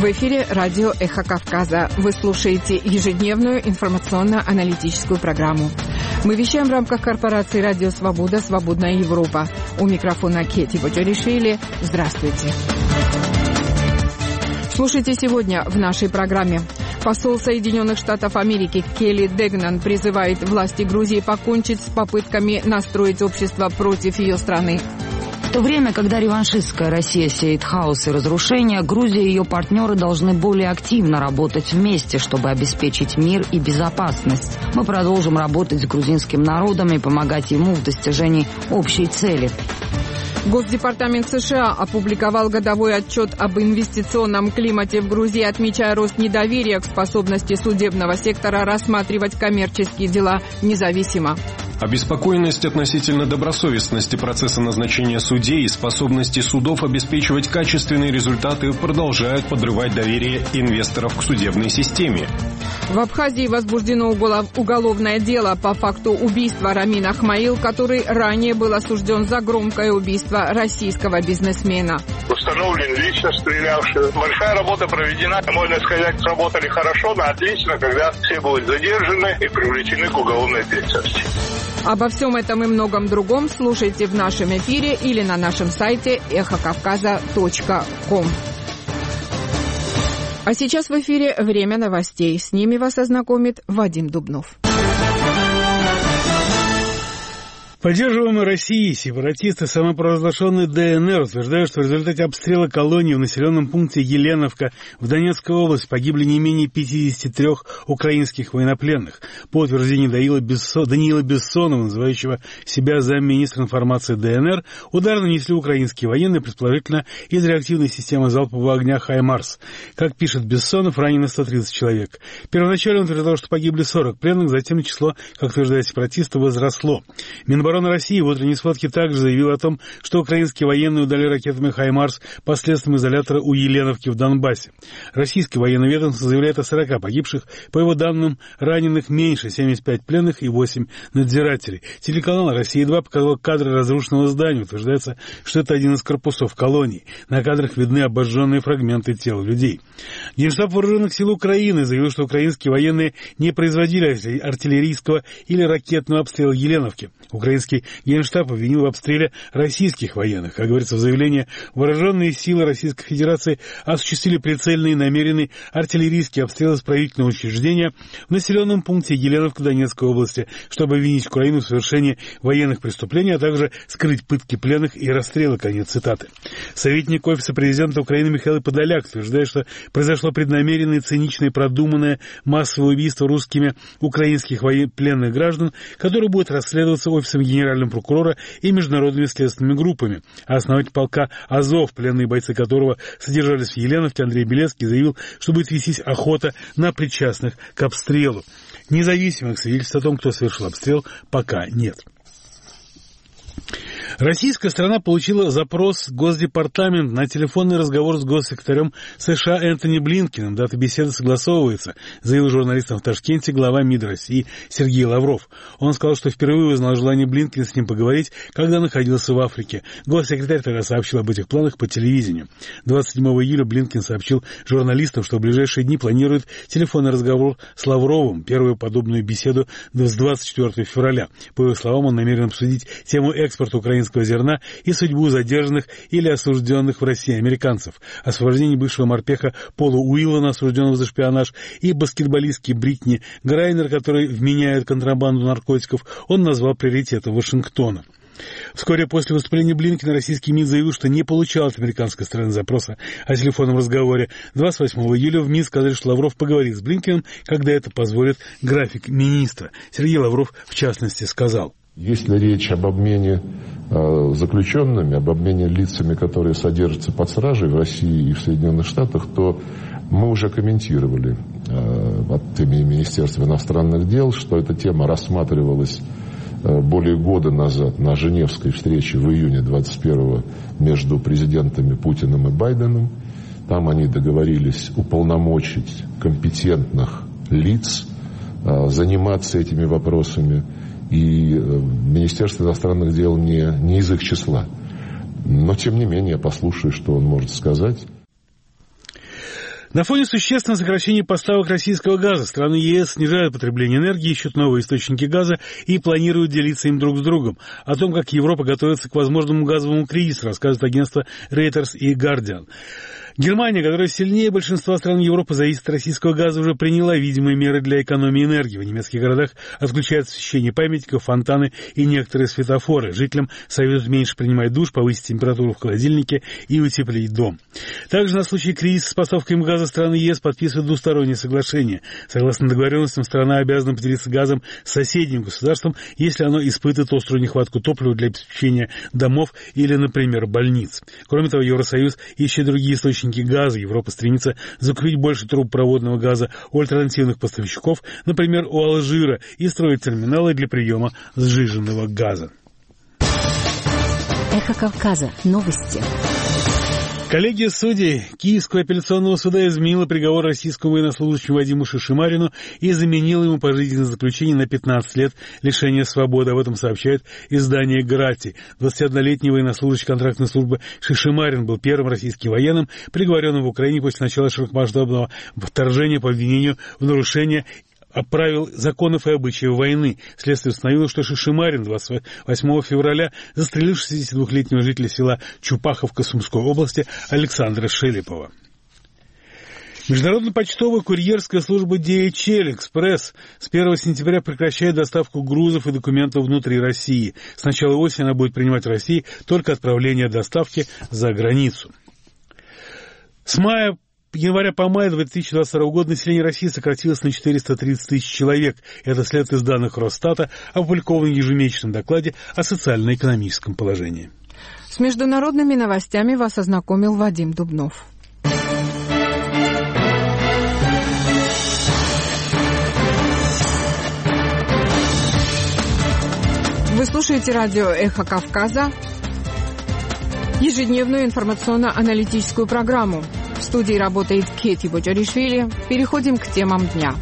В эфире радио «Эхо Кавказа». Вы слушаете ежедневную информационно-аналитическую программу. Мы вещаем в рамках корпорации «Радио Свобода. Свободная Европа». У микрофона Кети Боджоришвили. Здравствуйте. Слушайте сегодня в нашей программе. Посол Соединенных Штатов Америки Келли Дегнан призывает власти Грузии покончить с попытками настроить общество против ее страны. В то время, когда реваншистская Россия сеет хаос и разрушения, Грузия и ее партнеры должны более активно работать вместе, чтобы обеспечить мир и безопасность. Мы продолжим работать с грузинским народом и помогать ему в достижении общей цели. Госдепартамент США опубликовал годовой отчет об инвестиционном климате в Грузии, отмечая рост недоверия к способности судебного сектора рассматривать коммерческие дела независимо. Обеспокоенность относительно добросовестности процесса назначения судей и способности судов обеспечивать качественные результаты продолжают подрывать доверие инвесторов к судебной системе. В Абхазии возбуждено уголовное дело по факту убийства Рамин Ахмаил, который ранее был осужден за громкое убийство российского бизнесмена. Установлен личность стрелявший. Большая работа проведена. Можно сказать, работали хорошо, но отлично, когда все будут задержаны и привлечены к уголовной ответственности. Обо всем этом и многом другом слушайте в нашем эфире или на нашем сайте эхокавказа.ком. А сейчас в эфире «Время новостей». С ними вас ознакомит Вадим Дубнов. Поддерживаемые Россией сепаратисты самопровозглашенной ДНР утверждают, что в результате обстрела колонии в населенном пункте Еленовка в Донецкой области погибли не менее 53 украинских военнопленных. По утверждению Даниила Бессонова, называющего себя замминистра информации ДНР, удар нанесли украинские военные, предположительно из реактивной системы залпового огня «Хаймарс». Как пишет Бессонов, ранено 130 человек. Первоначально он утверждал, что погибли 40 пленных, затем число, как утверждает сепаратистов, возросло. Минобороны России в утренней сводке также заявил о том, что украинские военные удали ракетами «Хаймарс» по следственному изолятору у Еленовки в Донбассе. Российское военное ведомство заявляет о 40 погибших, по его данным, раненых меньше, 75 пленных и 8 надзирателей. Телеканал «Россия-2» показал кадры разрушенного здания. Утверждается, что это один из корпусов колонии. На кадрах видны обожженные фрагменты тел людей. Генштаб Вооруженных сил Украины заявил, что украинские военные не производили артиллерийского или ракетного обстрела Еленовки. Украинский Генштаб обвинил в обстреле российских военных. Как говорится в заявлении, вооруженные силы Российской Федерации осуществили прицельный и намеренный артиллерийский обстрел исправительного учреждения в населенном пункте Еленовка Донецкой области, чтобы обвинить Украину в совершении военных преступлений, а также скрыть пытки пленных и расстрелы. Конец цитаты. Советник Офиса президента Украины Михаил Подоляк утверждает, что произошло преднамеренное, циничное и продуманное массовое убийство русскими украинских пленных граждан, которое будет расследоваться Офисом генерального прокурора и международными следственными группами. А основатель полка «Азов», пленные бойцы которого содержались в Еленовке, Андрей Белецкий, заявил, что будет вестись охота на причастных к обстрелу. Независимых свидетельств о том, кто совершил обстрел, пока нет. Российская сторона получила запрос Госдепартамента на телефонный разговор с госсекретарем США Энтони Блинкеном. Дата беседы согласовывается, заявил журналистам в Ташкенте глава МИД России Сергей Лавров. Он сказал, что впервые узнал желание Блинкена с ним поговорить, когда находился в Африке. Госсекретарь тогда сообщил об этих планах по телевидению. 27 июля Блинкен сообщил журналистам, что в ближайшие дни планирует телефонный разговор с Лавровым, первую подобную беседу с 24 февраля. По его словам, он намерен обсудить тему экспорта украинского зерна и судьбу задержанных или осужденных в России американцев, освобождение бывшего морпеха Пола Уиллана, осужденного за шпионаж, и баскетболистки Бритни Грайнер, которые вменяют контрабанду наркотиков, он назвал приоритетом Вашингтона. Вскоре после выступления Блинкена российский МИД заявил, что не получал от американской стороны запроса о телефонном разговоре. 28 июля в МИД сказали, что Лавров поговорит с Блинкеном, когда это позволит график министра. Сергей Лавров, в частности, сказал: если речь об обмене заключенными, об обмене лицами, которые содержатся под стражей в России и в Соединенных Штатах, то мы уже комментировали от имени Министерства иностранных дел, что эта тема рассматривалась более года назад на Женевской встрече в июне 21-го между президентами Путиным и Байденом. Там они договорились уполномочить компетентных лиц заниматься этими вопросами. И Министерство иностранных дел не из их числа. Но, тем не менее, я послушаю, что он может сказать. На фоне существенного сокращения поставок российского газа страны ЕС снижают потребление энергии, ищут новые источники газа и планируют делиться им друг с другом. О том, как Европа готовится к возможному газовому кризису, рассказывает агентство Reuters и Guardian. Германия, которая сильнее большинства стран Европы зависит от российского газа, уже приняла видимые меры для экономии энергии. В немецких городах отключают освещение памятников, фонтаны и некоторые светофоры. Жителям советуют меньше принимать душ, повысить температуру в холодильнике и утеплить дом. Также на случай кризиса с поставками газа страны ЕС подписывают двустороннее соглашение. Согласно договоренностям, страна обязана поделиться газом с соседним государством, если оно испытывает острую нехватку топлива для обеспечения домов или, например, больниц. Кроме того, Евросоюз ищет другие источники газа. Европа стремится закупить больше трубопроводного газа у альтернативных поставщиков, например, у Алжира, и строить терминалы для приема сжиженного газа. Эхо Кавказа. Новости. Коллегия судей Киевского апелляционного суда изменила приговор российскому военнослужащему Вадиму Шишимарину и заменила ему пожизненное заключение на 15 лет лишения свободы. Об этом сообщает издание «Грати». 21-летний военнослужащий контрактной службы Шишимарин был первым российским военным, приговоренным в Украине после начала широкомасштабного вторжения по обвинению в нарушении правил, законов и обычаев войны. Следствие установило, что Шишимарин 28 февраля застрелил 62-летнего жителя села Чупаховка Сумской области Александра Шелепова. Международная почтовая курьерская служба DHL Express с 1 сентября прекращает доставку грузов и документов внутри России. С начала осени она будет принимать в России только отправление доставки за границу. С января по май 2022 года население России сократилось на 430 тысяч человек. Это следует из данных Росстата, опубликованных в ежемесячном докладе о социально-экономическом положении. С международными новостями вас ознакомил Вадим Дубнов. Вы слушаете радио «Эхо Кавказа», ежедневную информационно-аналитическую программу. В студии работает Кети Боджаришвили. Переходим к темам дня.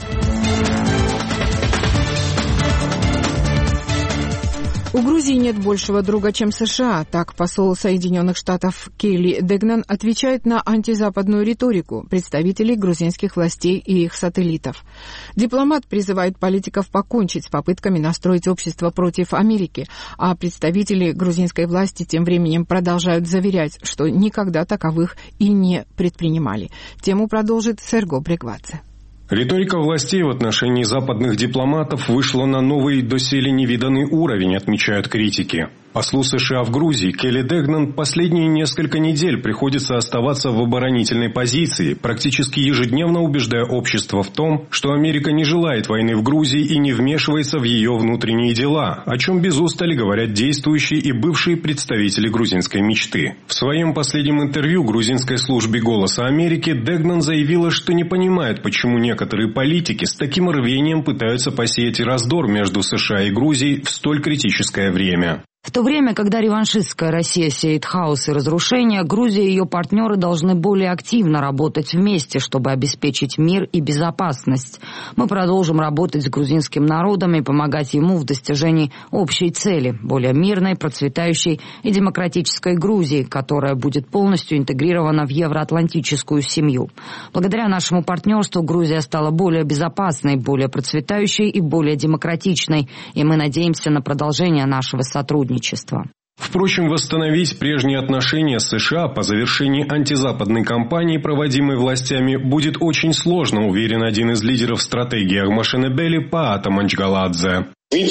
У Грузии нет большего друга, чем США. Так посол Соединенных Штатов Келли Дегнан отвечает на антизападную риторику представителей грузинских властей и их сателлитов. Дипломат призывает политиков покончить с попытками настроить общество против Америки, а представители грузинской власти тем временем продолжают заверять, что никогда таковых и не предпринимали. Тему продолжит Серго Брегвадзе. Риторика властей в отношении западных дипломатов вышла на новый, доселе невиданный уровень, отмечают критики. Послу США в Грузии Келли Дегнан последние несколько недель приходится оставаться в оборонительной позиции, практически ежедневно убеждая общество в том, что Америка не желает войны в Грузии и не вмешивается в ее внутренние дела, о чем без устали говорят действующие и бывшие представители грузинской мечты. В своем последнем интервью грузинской службе «Голоса Америки» Дегнан заявила, что не понимает, почему некоторые политики с таким рвением пытаются посеять раздор между США и Грузией в столь критическое время. В то время, когда реваншистская Россия сеет хаос и разрушения, Грузия и ее партнеры должны более активно работать вместе, чтобы обеспечить мир и безопасность. Мы продолжим работать с грузинским народом и помогать ему в достижении общей цели – более мирной, процветающей и демократической Грузии, которая будет полностью интегрирована в евроатлантическую семью. Благодаря нашему партнерству Грузия стала более безопасной, более процветающей и более демократичной, и мы надеемся на продолжение нашего сотрудничества. Впрочем, восстановить прежние отношения с США по завершении антизападной кампании, проводимой властями, будет очень сложно, уверен один из лидеров стратегии Агмашенебели Паата Манчгаладзе.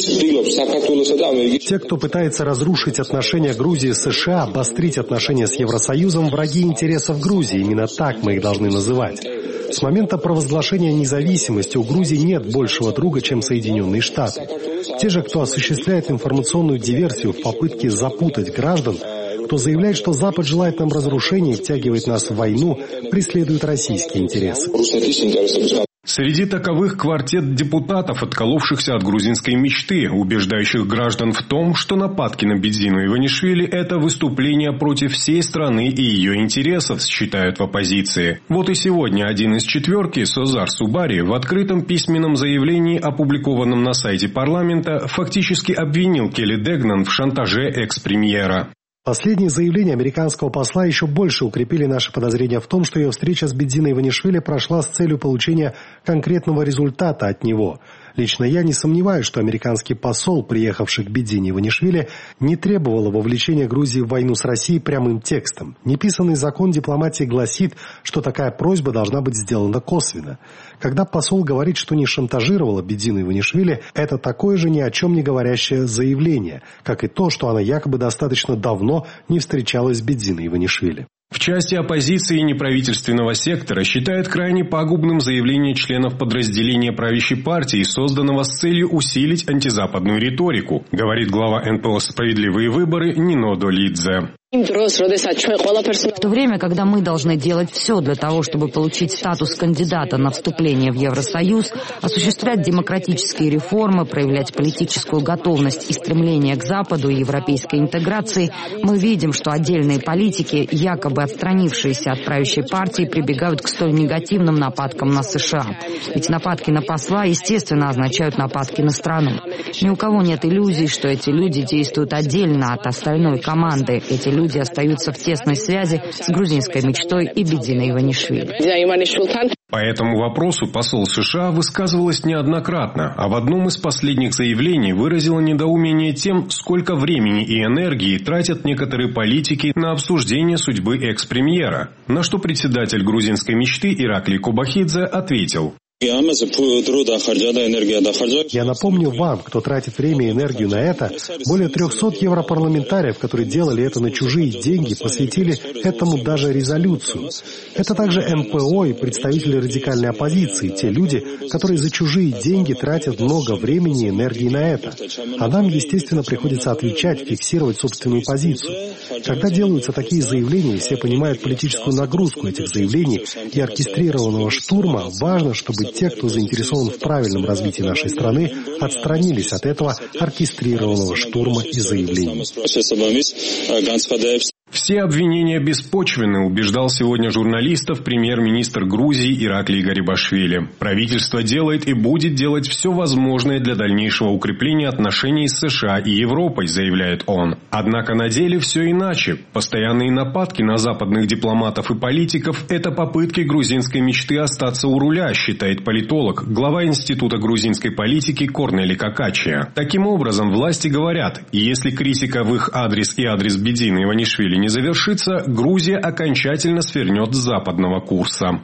Те, кто пытается разрушить отношения Грузии с США, обострить отношения с Евросоюзом, враги интересов Грузии. Именно так мы их должны называть. С момента провозглашения независимости у Грузии нет большего друга, чем Соединенные Штаты. Те же, кто осуществляет информационную диверсию в попытке запутать граждан, кто заявляет, что Запад желает нам разрушения и втягивает нас в войну, преследуют российские интересы. Среди таковых квартет депутатов, отколовшихся от грузинской мечты, убеждающих граждан в том, что нападки на Бедзину Иванишвили – это выступление против всей страны и ее интересов, считают в оппозиции. Вот и сегодня один из четверки, Созар Субари, в открытом письменном заявлении, опубликованном на сайте парламента, фактически обвинил Келли Дегнан в шантаже экс-премьера. Последние заявления американского посла еще больше укрепили наши подозрения в том, что ее встреча с Бедзиной Иванишвили прошла с целью получения конкретного результата от него. Лично я не сомневаюсь, что американский посол, приехавший к Бедзине Иванишвили, не требовал вовлечения Грузии в войну с Россией прямым текстом. Неписанный закон дипломатии гласит, что такая просьба должна быть сделана косвенно. Когда посол говорит, что не шантажировала Бедзину Иванишвили, это такое же ни о чем не говорящее заявление, как и то, что она якобы достаточно давно не встречалась с Бедзиной Иванишвили. В части оппозиции и неправительственного сектора считают крайне пагубным заявление членов подразделения правящей партии, созданного с целью усилить антизападную риторику, говорит глава НПО «Справедливые выборы» Нино Долидзе. В то время, когда мы должны делать все для того, чтобы получить статус кандидата на вступление в Евросоюз, осуществлять демократические реформы, проявлять политическую готовность и стремление к Западу и европейской интеграции, мы видим, что отдельные политики, якобы отстранившиеся от правящей партии, прибегают к столь негативным нападкам на США. Ведь нападки на посла, естественно, означают нападки на страну. Ни у кого нет иллюзий, что эти люди действуют отдельно от остальной команды. Эти люди остаются в тесной связи с грузинской мечтой и Бедзиной Иванишвили. По этому вопросу посол США высказывалась неоднократно, а в одном из последних заявлений выразила недоумение тем, сколько времени и энергии тратят некоторые политики на обсуждение судьбы экс-премьера, на что председатель грузинской мечты Ираклий Кобахидзе ответил: Я напомню вам, кто тратит время и энергию на это, более 300 европарламентариев, которые делали это на чужие деньги, посвятили этому даже резолюцию. Это также НПО и представители радикальной оппозиции, те люди, которые за чужие деньги тратят много времени и энергии на это. А нам, естественно, приходится отвечать, фиксировать собственную позицию. Когда делаются такие заявления, все понимают политическую нагрузку этих заявлений и оркестрированного штурма, важно, чтобы те, кто заинтересован в правильном развитии нашей страны, отстранились от этого оркестрированного штурма и заявлений. Все обвинения беспочвенны, убеждал сегодня журналистов премьер-министр Грузии Ираклий Гарибашвили. Правительство делает и будет делать все возможное для дальнейшего укрепления отношений с США и Европой, заявляет он. Однако на деле все иначе. Постоянные нападки на западных дипломатов и политиков – это попытки грузинской мечты остаться у руля, считает политолог, глава Института грузинской политики Корнели Какачия. Таким образом, власти говорят, если критика в их адрес и адрес Бедзины Иванишвили не завершится, Грузия окончательно свернет с западного курса.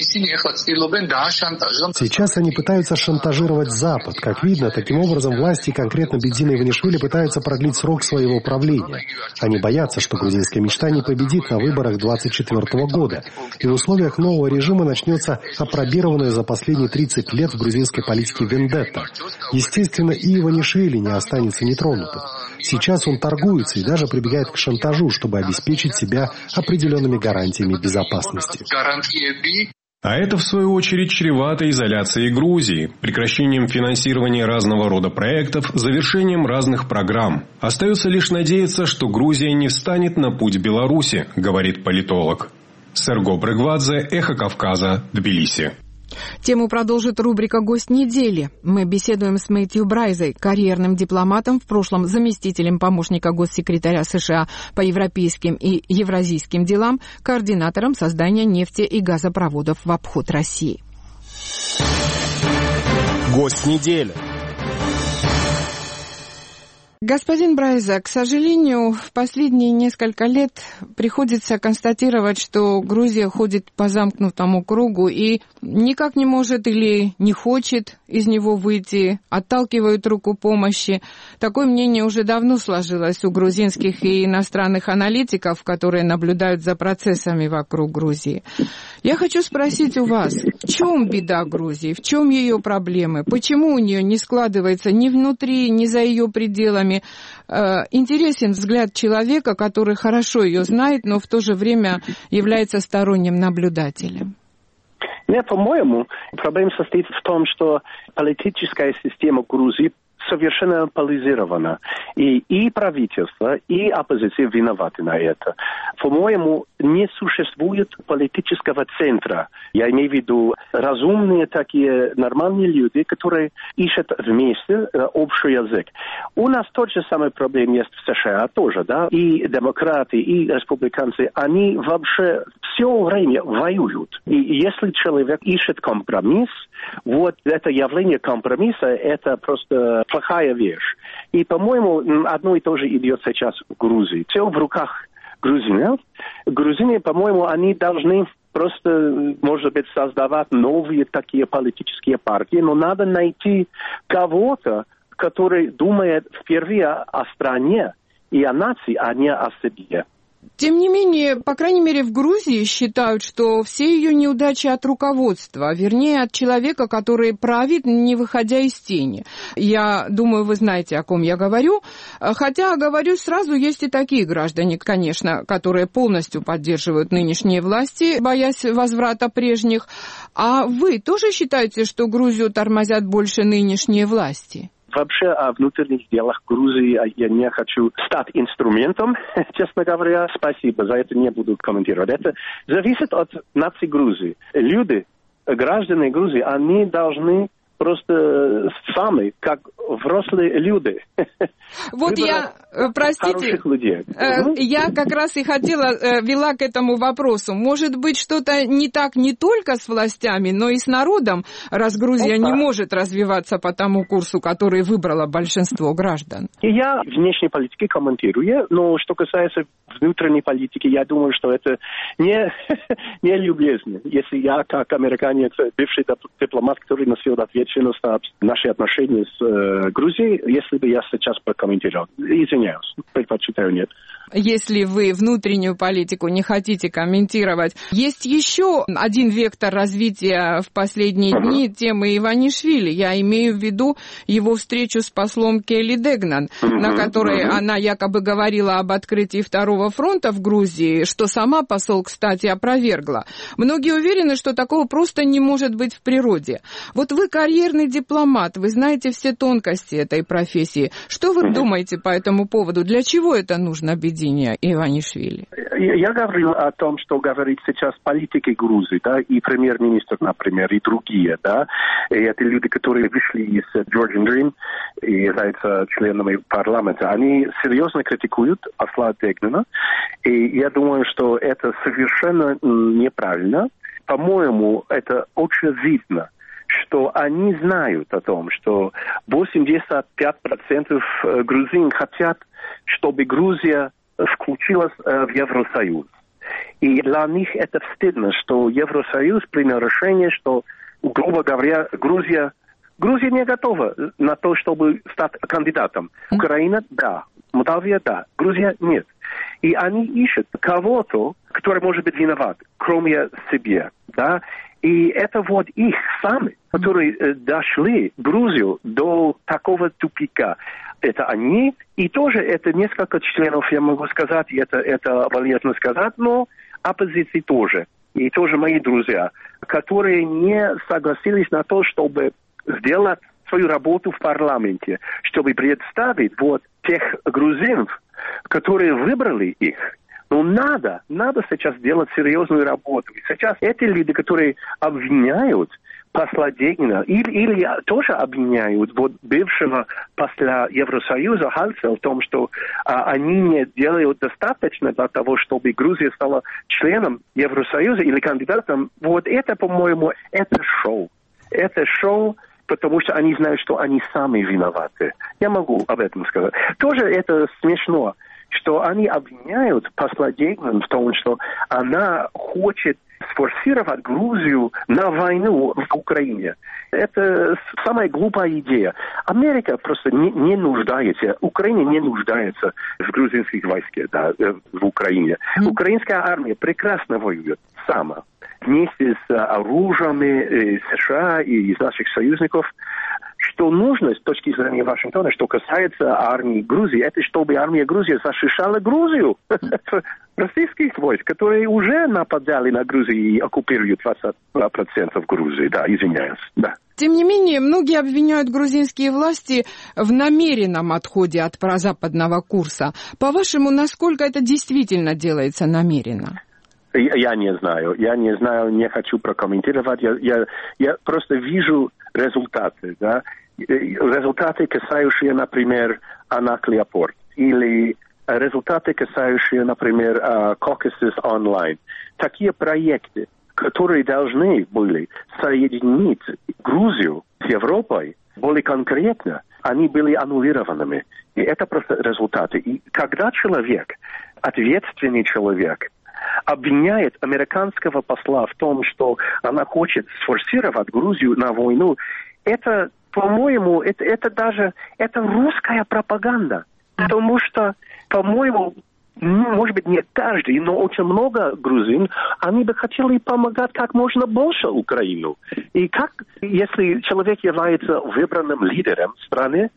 Сейчас они пытаются шантажировать Запад. Как видно, таким образом власти, конкретно Бедзина Иванишвили, пытаются продлить срок своего правления. Они боятся, что грузинская мечта не победит на выборах 2024 года. И в условиях нового режима начнется опробированная за последние 30 лет в грузинской политике вендетта. Естественно, и Иванишвили не останется нетронутым. Сейчас он торгуется и даже прибегает к шантажу, чтобы обеспечить себя определенными гарантиями безопасности. А это, в свою очередь, чревато изоляцией Грузии, прекращением финансирования разного рода проектов, завершением разных программ. Остается лишь надеяться, что Грузия не встанет на путь Беларуси, говорит политолог. Серго Брыгвадзе, Эхо Кавказа, Тбилиси. Тему продолжит рубрика «Гость недели». Мы беседуем с Мэтью Брайзой, карьерным дипломатом, в прошлом заместителем помощника госсекретаря США по европейским и евразийским делам, координатором создания нефти- и газопроводов в обход России. Гость недели. Господин Брайза, к сожалению, в последние несколько лет приходится констатировать, что Грузия ходит по замкнутому кругу и никак не может или не хочет из него выйти, отталкивают руку помощи. Такое мнение уже давно сложилось у грузинских и иностранных аналитиков, которые наблюдают за процессами вокруг Грузии. Я хочу спросить у вас, в чем беда Грузии, в чем ее проблемы, почему у нее не складывается ни внутри, ни за ее пределами. Интересен взгляд человека, который хорошо ее знает, но в то же время является сторонним наблюдателем. Нет, по-моему, проблема состоит в том, что политическая система Грузии совершенно поляризирована. И правительство, и оппозиция виноваты на это. По-моему, не существует политического центра. Я имею в виду разумные такие нормальные люди, которые ищут вместе общий язык. У нас тот же самый проблем есть в США тоже, да? И демократы, и республиканцы, они вообще все время воюют. И если человек ищет компромисс, вот это явление компромисса, это просто плохая вещь. И, по-моему, одно и то же идет сейчас в Грузии. Все в руках грузинов. Грузины, по-моему, они должны просто, может быть, создавать новые такие политические партии, но надо найти кого-то, который думает впервые о стране и о нации, а не о себе. Тем не менее, по крайней мере, в Грузии считают, что все ее неудачи от руководства, вернее, от человека, который правит, не выходя из тени. Я думаю, вы знаете, о ком я говорю. Хотя, говорю сразу, есть и такие граждане, конечно, которые полностью поддерживают нынешние власти, боясь возврата прежних. А вы тоже считаете, что Грузию тормозят больше нынешние власти? Вообще о внутренних делах Грузии я не хочу стать инструментом, честно говоря. Спасибо, за это не буду комментировать. Это зависит от нации Грузии. Люди, граждане Грузии, они должны просто сами, как взрослые люди. Вот я, простите, я как раз и вела к этому вопросу. Может быть, что-то не так не только с властями, но и с народом, раз Грузия не может развиваться по тому курсу, который выбрало большинство граждан? Я внешней политики комментирую, но что касается внутренней политики, я думаю, что это не любезно. Если я, как американец, бывший дипломат, который носил ответственность на наши отношения с Грузией, если бы я сейчас прокомментировал. Извиняюсь, предпочитаю нет. Если вы внутреннюю политику не хотите комментировать, есть еще один вектор развития в последние дни темы Иванишвили. Я имею в виду его встречу с послом Келли Дегнан, на которой она якобы говорила об открытии второго фронта в Грузии, что сама посол, кстати, опровергла. Многие уверены, что такого просто не может быть в природе. Вот вы карьерный дипломат, вы знаете все тонкости этой профессии. Что вы думаете по этому поводу? Для чего это нужно объединение Иванишвили? Я говорил о том, что говорит сейчас политики Грузии, да, и премьер-министр, например, и другие, да, и это люди, которые вышли из Georgian Dream и являются членами парламента, они серьезно критикуют посла Дегнана, и я думаю, что это совершенно неправильно. По-моему, это очень видно, что они знают о том, что 85% грузин хотят, чтобы Грузия включилась в Евросоюз. И для них это стыдно, что Евросоюз принял решение, что, грубо говоря, Грузия не готова на то, чтобы стать кандидатом. Украина – да, Молдавия – да, Грузия – нет. И они ищут кого-то, который может быть виноват, кроме себя, да. И это вот их сами, которые дошли Грузию до такого тупика. Это они, и тоже это несколько членов, я могу сказать, и это валидно сказать, но оппозиции тоже. И тоже мои друзья, которые не согласились на то, чтобы сделать свою работу в парламенте, чтобы представить вот тех грузинов, которые выбрали их. Но надо сейчас делать серьезную работу. И сейчас эти люди, которые обвиняют посла Дегнана, или тоже обвиняют вот бывшего посла Евросоюза Хальца в том, что они не делают достаточно для того, чтобы Грузия стала членом Евросоюза или кандидатом. Вот это, по-моему, это шоу. Это шоу, потому что они знают, что они сами виноваты. Я могу об этом сказать. Тоже это смешно, что они обвиняют посла Дегнана в том, что она хочет сфорсировать Грузию на войну в Украине. Это самая глупая идея. Америка просто не нуждается, Украина не нуждается в грузинских войсках, да, в Украине. Украинская армия прекрасно воюет сама. Вместе с оружием США и из наших союзников. что нужно с точки зрения Вашингтона, что касается армии Грузии, это чтобы армия Грузии защищала Грузию. Российских войск, которые уже нападали на Грузию и оккупируют 22% Грузии. Да, извиняюсь. Да. Тем не менее, многие обвиняют грузинские власти в намеренном отходе от прозападного курса. По-вашему, насколько это действительно делается намеренно? Я не знаю, не хочу прокомментировать. Я просто вижу результаты, да? Результаты, касающие, например, Анаклиопорт, или результаты, касающие, например, Caucasus Online. Такие проекты, которые должны были соединить Грузию с Европой, более конкретно, они были аннулированы. И это просто результаты. И когда человек, ответственный человек, обвиняет американского посла в том, что она хочет сфорсировать Грузию на войну, это, по-моему, это русская пропаганда. Потому что, по-моему, может быть, не каждый, но очень много грузин, они бы хотели помогать как можно больше Украину. И как, если человек является выбранным лидером страны,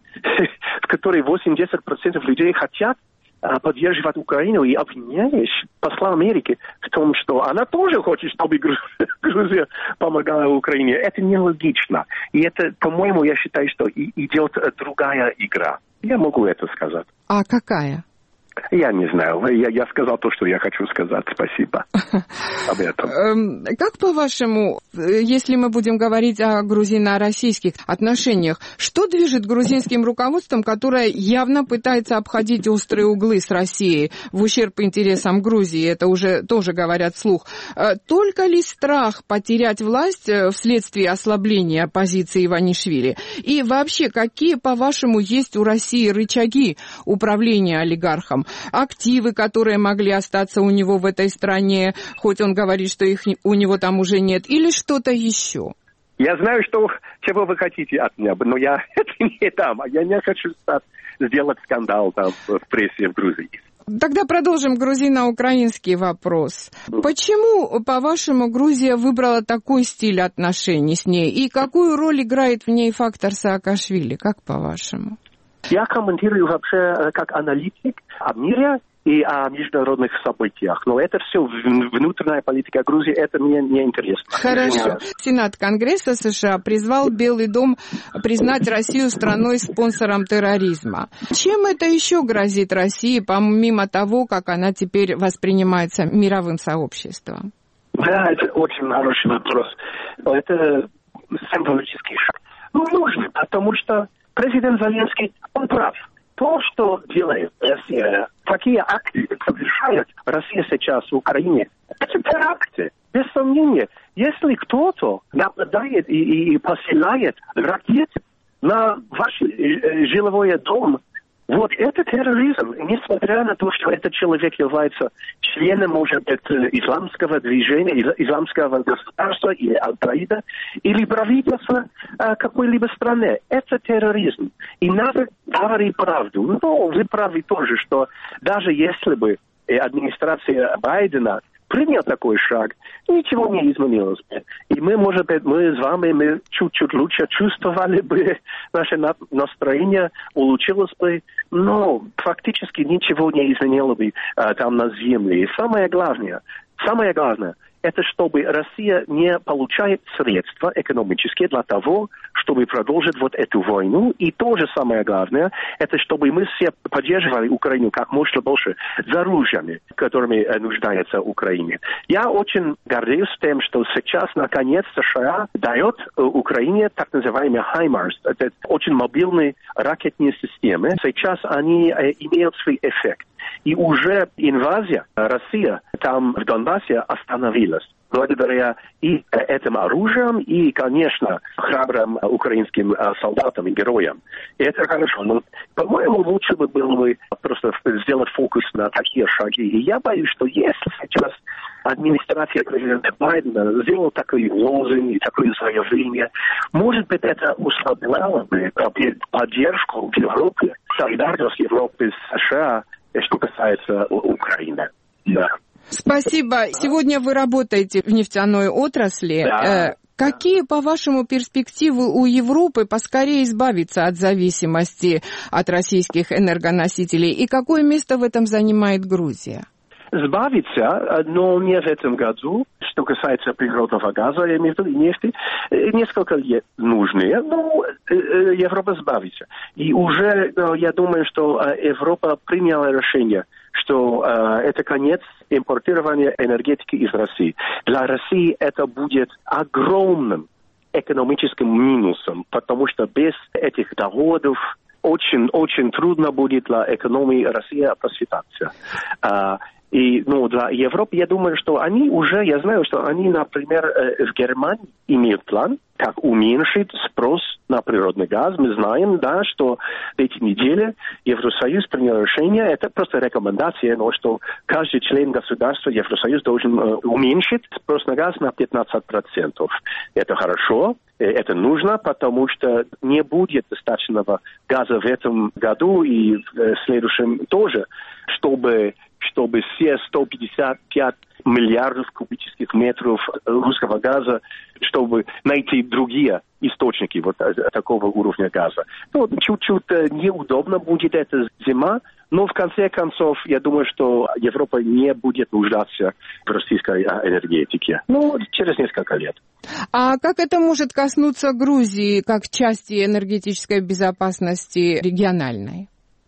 в которой 80% людей хотят поддерживать Украину, и обвиняешь посла Америки в том, что она тоже хочет, чтобы Грузия помогала Украине. Это нелогично. И это, по-моему, я считаю, что идет другая игра. Я могу это сказать. А какая? Я не знаю. Я сказал то, что я хочу сказать. Спасибо об этом. Как, по-вашему, если мы будем говорить о грузино-российских отношениях, что движет грузинским руководством, которое явно пытается обходить острые углы с Россией в ущерб интересам Грузии? Это уже тоже говорят вслух. Только ли страх потерять власть вследствие ослабления позиции Иванишвили? И вообще, какие, по-вашему, есть у России рычаги управления олигархом? Активы, которые могли остаться у него в этой стране, хоть он говорит, что их у него там уже нет, или что-то еще? Я знаю, чего вы хотите от меня, но я это не дам. Я не хочу сделать скандал там в прессе в Грузии. Тогда продолжим грузино-украинский вопрос. Почему, по-вашему, Грузия выбрала такой стиль отношений с ней? И какую роль играет в ней фактор Саакашвили? Как по-вашему? Я комментирую вообще как аналитик о мире и о международных событиях. Но это все внутренняя политика Грузии, это мне не интересно. Хорошо. Сенат Конгресса США призвал Белый дом признать Россию страной-спонсором терроризма. Чем это еще грозит России, помимо того, как она теперь воспринимается мировым сообществом? Да, это очень хороший вопрос. Это символический шаг. Нужно, потому что президент Зеленский, он прав. То, что делает Россия, такие акты совершает Россия сейчас в Украине, это теракты, без сомнения. Если кто-то нападает и посылает ракеты на ваш жилой дом, вот это терроризм, несмотря на то, что этот человек является членом, может быть, исламского движения, исламского государства или Аль-Каида, или правительства какой-либо страны. Это терроризм. И надо говорить правду. Но вы правы тоже, что даже если бы администрация Байдена принял такой шаг, ничего не изменилось бы. И мы, может быть, мы с вами чуть-чуть лучше чувствовали бы, наше настроение улучшилось бы, но фактически ничего не изменило бы там на земле. И самое главное, это чтобы Россия не получает средства экономические для того, чтобы продолжить вот эту войну. И тоже самое главное, это чтобы мы все поддерживали Украину как можно больше с оружиями, которыми нуждается Украина. Я очень горжусь тем, что сейчас, наконец, США дает Украине так называемые HIMARS. Это очень мобильные ракетные системы. Сейчас они имеют свой эффект. И уже инвазия России там в Донбассе остановилась. Благодаря и этим оружием, и, конечно, храбрым украинским солдатам и героям. И это хорошо. Но, по-моему, лучше бы было бы просто сделать фокус на такие шаги. И я боюсь, что если сейчас администрация президента Байдена сделала такой лозунг и такое заявление, может быть, это услабляло бы поддержку в Европе, солидарность Европы с США, что касается Украины. Да. Спасибо. Сегодня вы работаете в нефтяной отрасли. Да. Какие, по-вашему, перспективы у Европы поскорее избавиться от зависимости от российских энергоносителей? И какое место в этом занимает Грузия? Сбавиться, но не в этом году. Что касается природного газа, я имею в виду, нефти, несколько лет нужны, но Европа сбавится. И уже, я думаю, что Европа приняла решение, что это конец импортирования энергетики из России. Для России это будет огромным экономическим минусом, потому что без этих доходов очень трудно будет для экономии России процветаться. И для Европы, я думаю, что они уже, я знаю, что они, например, в Германии имеют план, как уменьшить спрос на природный газ. Мы знаем, да, что эти недели Евросоюз принял решение, это просто рекомендация, но что каждый член государства Евросоюз должен уменьшить спрос на газ на 15%. Это хорошо. Это нужно, потому что не будет достаточного газа в этом году и в следующем тоже, чтобы все 155 миллиардов кубических метров русского газа, чтобы найти другие источники вот такого уровня газа. Чуть-чуть неудобно будет эта зима, но в конце концов, я думаю, что Европа не будет нуждаться в российской энергетике. Через несколько лет. А как это может коснуться Грузии как части энергетической безопасности региональной?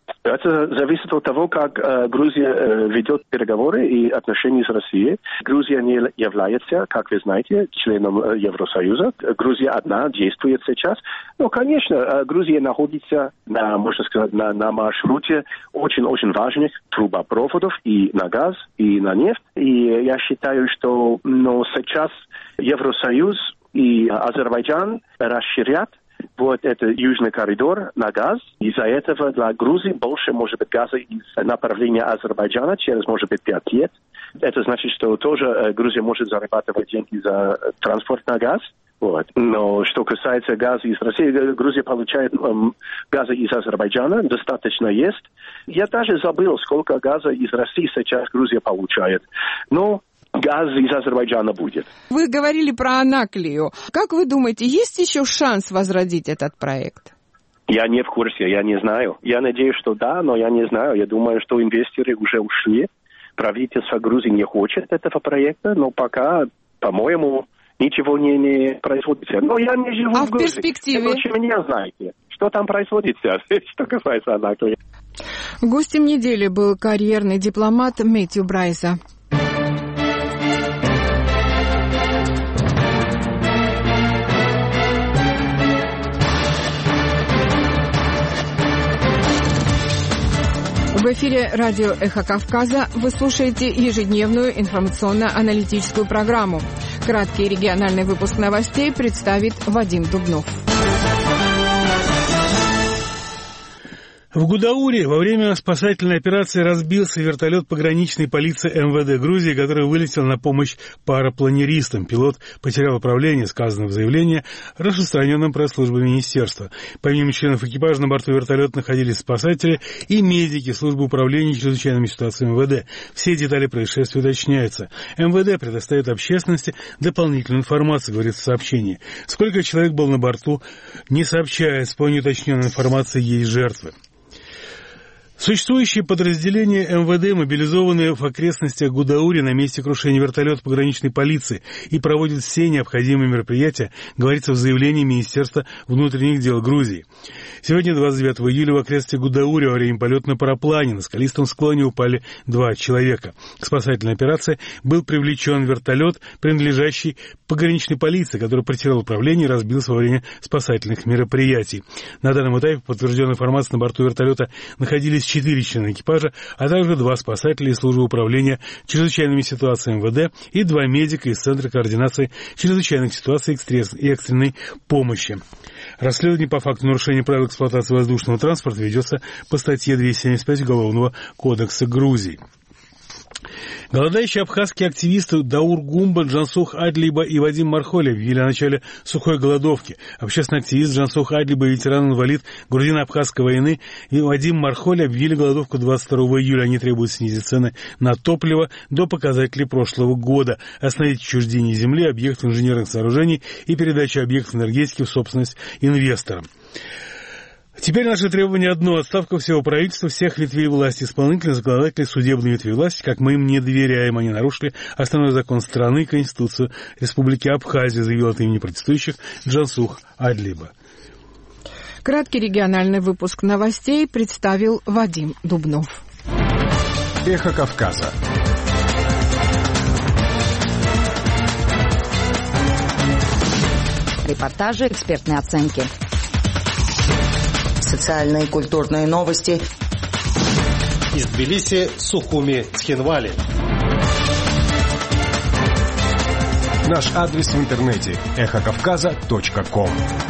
Это зависит от того, как Грузия ведет переговоры и отношения с Россией. Грузия не является, как вы знаете, членом Евросоюза. Грузия одна действует сейчас. Но, конечно, Грузия находится, можно сказать, на маршруте очень важных трубопроводов и на газ, и на нефть. И я считаю, что сейчас Евросоюз и Азербайджан расширят вот этот южный коридор на газ. Из-за этого для Грузии больше, может быть, газа из направления Азербайджана через, может быть, 5 лет. Это значит, что тоже Грузия может зарабатывать деньги за транспорт на газ. Вот. Но что касается газа из России, Грузия получает газа из Азербайджана, достаточно есть. Я даже забыл, сколько газа из России сейчас Грузия получает. Но газ из Азербайджана будет. Вы говорили про Анаклию. Как вы думаете, есть еще шанс возродить этот проект? Я не в курсе, я не знаю. Я надеюсь, что да, но я не знаю. Я думаю, что инвесторы уже ушли. Правительство Грузии не хочет этого проекта, но пока, по-моему, ничего не производится. Но я не живу в Грузии. В перспективе? Вы лучше меня знаете. Что там происходит сейчас, что касается Анаклии. Гостем недели был карьерный дипломат Мэтью Брайза. В эфире радио «Эхо Кавказа» вы слушаете ежедневную информационно-аналитическую программу. Краткий региональный выпуск новостей представит Вадим Дубнов. В Гудауре во время спасательной операции разбился вертолет пограничной полиции МВД Грузии, который вылетел на помощь парапланеристам. Пилот потерял управление, сказано в заявлении, распространенном пресс-службой министерства. Помимо членов экипажа на борту вертолета находились спасатели и медики службы управления чрезвычайными ситуациями МВД. Все детали происшествия уточняются. МВД предоставит общественности дополнительную информацию, говорится в сообщении. Сколько человек было на борту, не сообщается, по неуточненной информации есть жертвы. Существующие подразделения МВД мобилизованы в окрестностях Гудаури на месте крушения вертолета пограничной полиции и проводят все необходимые мероприятия, говорится в заявлении Министерства внутренних дел Грузии. Сегодня, 29 июля, в окрестностях Гудаури во время полета на параплане на скалистом склоне упали 2 человека. К спасательной операции был привлечен вертолет, принадлежащий пограничной полиции, который потерял управление и разбился во время спасательных мероприятий. На данном этапе, по подтвержденной информации, на борту вертолета находились 4 члена экипажа, а также 2 спасателя из службы управления чрезвычайными ситуациями МВД и 2 медика из Центра координации чрезвычайных ситуаций и экстренной помощи. Расследование по факту нарушения правил эксплуатации воздушного транспорта ведется по статье 275 Уголовного кодекса Грузии. Голодающие абхазские активисты Даур Гумба, Джансух Адлиба и Вадим Мархоли объявили о начале сухой голодовки. Общественный активист Джансух Адлиба и ветеран-инвалид грузино-абхазской войны и Вадим Мархоли объявили голодовку 22 июля. Они требуют снизить цены на топливо до показателей прошлого года, остановить отчуждение земли, объектов инженерных сооружений и передачу объектов энергетики в собственность инвесторам. Теперь наше требование одно – отставка всего правительства, всех ветвей власти, исполнительной, законодательной, судебной ветви власти, как мы им не доверяем. Они нарушили основной закон страны и Конституцию Республики Абхазия, заявил от имени протестующих Джансух Адлиба. Краткий региональный выпуск новостей представил Вадим Дубнов. Эхо Кавказа. Репортажи, экспертные оценки. Социальные и культурные новости. Из Тбилиси, Сухуми, Цхинвали. Наш адрес в интернете эхокавказа.ком.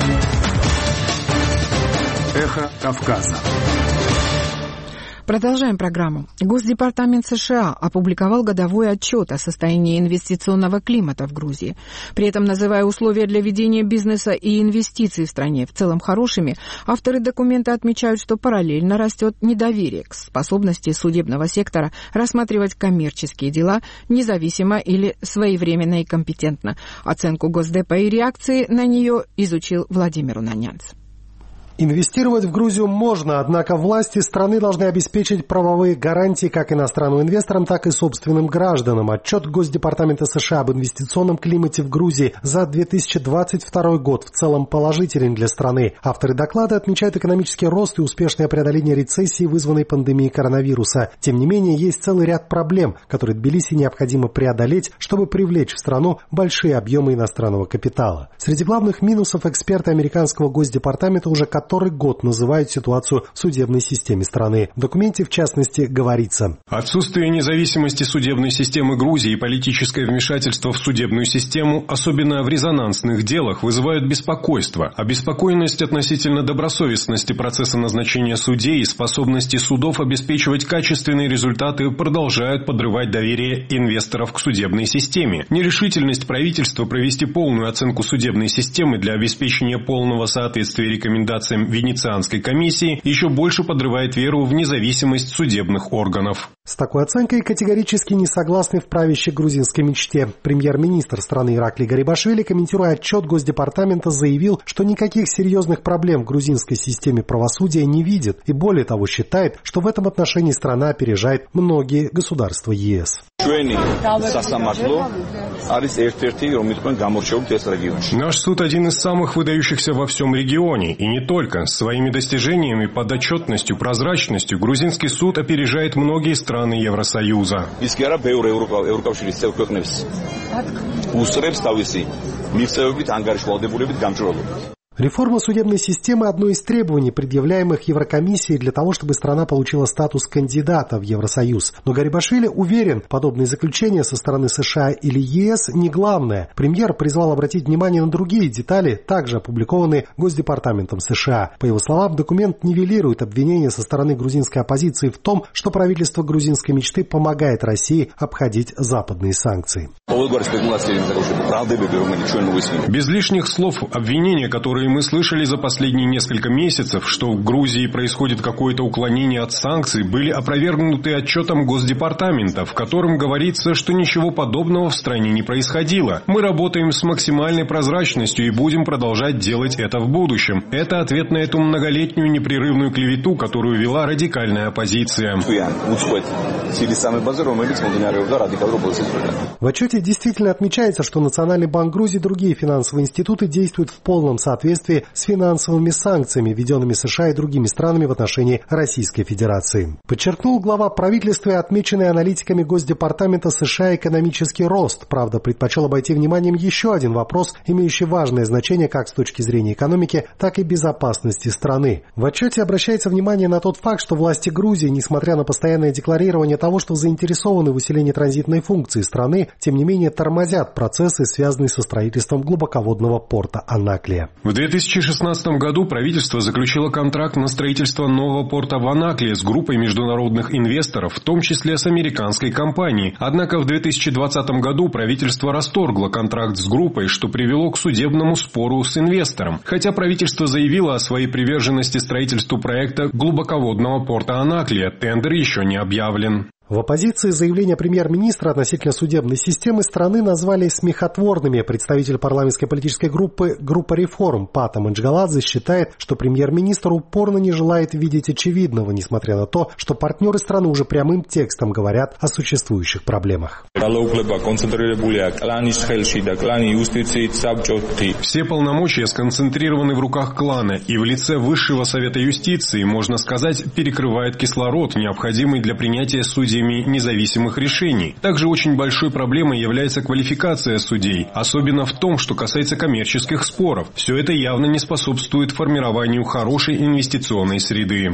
Эхо Кавказа. Продолжаем программу. Госдепартамент США опубликовал годовой отчет о состоянии инвестиционного климата в Грузии. При этом, называя условия для ведения бизнеса и инвестиций в стране в целом хорошими, авторы документа отмечают, что параллельно растет недоверие к способности судебного сектора рассматривать коммерческие дела независимо или своевременно и компетентно. Оценку Госдепа и реакции на нее изучил Владимир Унанянц. Инвестировать в Грузию можно, однако власти страны должны обеспечить правовые гарантии как иностранным инвесторам, так и собственным гражданам. Отчет Госдепартамента США об инвестиционном климате в Грузии за 2022 год в целом положителен для страны. Авторы доклада отмечают экономический рост и успешное преодоление рецессии, вызванной пандемией коронавируса. Тем не менее, есть целый ряд проблем, которые Тбилиси необходимо преодолеть, чтобы привлечь в страну большие объемы иностранного капитала. Среди главных минусов эксперты американского Госдепартамента уже который год называют ситуацию в судебной системе страны. В документе, в частности, говорится: отсутствие независимости судебной системы Грузии и политическое вмешательство в судебную систему, особенно в резонансных делах, вызывают беспокойство. Обеспокоенность относительно добросовестности процесса назначения судей и способности судов обеспечивать качественные результаты продолжают подрывать доверие инвесторов к судебной системе. Нерешительность правительства провести полную оценку судебной системы для обеспечения полного соответствия рекомендациям Венецианской комиссии еще больше подрывает веру в независимость судебных органов. С такой оценкой категорически не согласны в правящей грузинской мечте. Премьер-министр страны Ираклий Гарибашвили, комментируя отчет Госдепартамента, заявил, что никаких серьезных проблем в грузинской системе правосудия не видит и, более того, считает, что в этом отношении страна опережает многие государства ЕС. Наш суд один из самых выдающихся во всем регионе, и не только. Своими достижениями, подотчетностью, прозрачностью грузинский суд опережает многие страны Евросоюза. Реформа судебной системы – одно из требований, предъявляемых Еврокомиссией для того, чтобы страна получила статус кандидата в Евросоюз. Но Гарибашвили уверен, подобные заключения со стороны США или ЕС не главное. Премьер призвал обратить внимание на другие детали, также опубликованные Госдепартаментом США. По его словам, документ нивелирует обвинения со стороны грузинской оппозиции в том, что правительство грузинской мечты помогает России обходить западные санкции. Без лишних слов, обвинения, которые мы слышали за последние несколько месяцев, что в Грузии происходит какое-то уклонение от санкций, были опровергнуты отчетом Госдепартамента, в котором говорится, что ничего подобного в стране не происходило. Мы работаем с максимальной прозрачностью и будем продолжать делать это в будущем. Это ответ на эту многолетнюю непрерывную клевету, которую вела радикальная оппозиция. В отчете действительно отмечается, что Национальный банк Грузии и другие финансовые институты действуют в полном соответствии с финансовыми санкциями, введенными США и другими странами в отношении Российской Федерации. Подчеркнул глава правительства и отмеченный аналитиками Госдепартамента США экономический рост. Правда, предпочел обойти вниманием еще один вопрос, имеющий важное значение как с точки зрения экономики, так и безопасности страны. В отчете обращается внимание на тот факт, что власти Грузии, несмотря на постоянное декларирование того, что заинтересованы в усилении транзитной функции страны, тем не менее тормозят процессы, связанные со строительством глубоководного порта Анаклия. В 2016 году правительство заключило контракт на строительство нового порта в Анакле с группой международных инвесторов, в том числе с американской компанией. Однако в 2020 году правительство расторгло контракт с группой, что привело к судебному спору с инвестором. Хотя правительство заявило о своей приверженности строительству проекта глубоководного порта Анаклия, тендер еще не объявлен. В оппозиции заявления премьер-министра относительно судебной системы страны назвали смехотворными. Представитель парламентской политической группы «Группа реформ» Пата Манчгаладзе считает, что премьер-министр упорно не желает видеть очевидного, несмотря на то, что партнеры страны уже прямым текстом говорят о существующих проблемах. Все полномочия сконцентрированы в руках клана, и в лице Высшего совета юстиции, можно сказать, перекрывает кислород, необходимый для принятия судей независимых решений. Также очень большой проблемой является квалификация судей, особенно в том, что касается коммерческих споров. Все это явно не способствует формированию хорошей инвестиционной среды.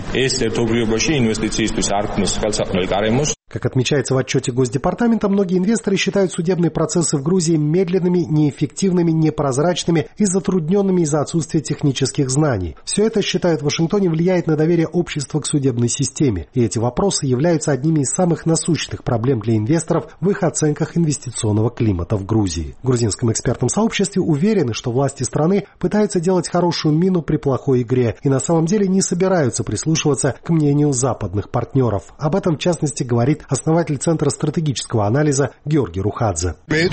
Как отмечается в отчете Госдепартамента, многие инвесторы считают судебные процессы в Грузии медленными, неэффективными, непрозрачными и затрудненными из-за отсутствия технических знаний. Все это, считают в Вашингтоне, влияет на доверие общества к судебной системе. И эти вопросы являются одними из самых насущных проблем для инвесторов в их оценках инвестиционного климата в Грузии. В грузинском экспертном сообществе уверены, что власти страны пытаются делать хорошую мину при плохой игре и на самом деле не собираются прислушиваться к мнению западных партнеров. Об этом, в частности, говорит основатель Центра стратегического анализа Георгий Рухадзе. У меня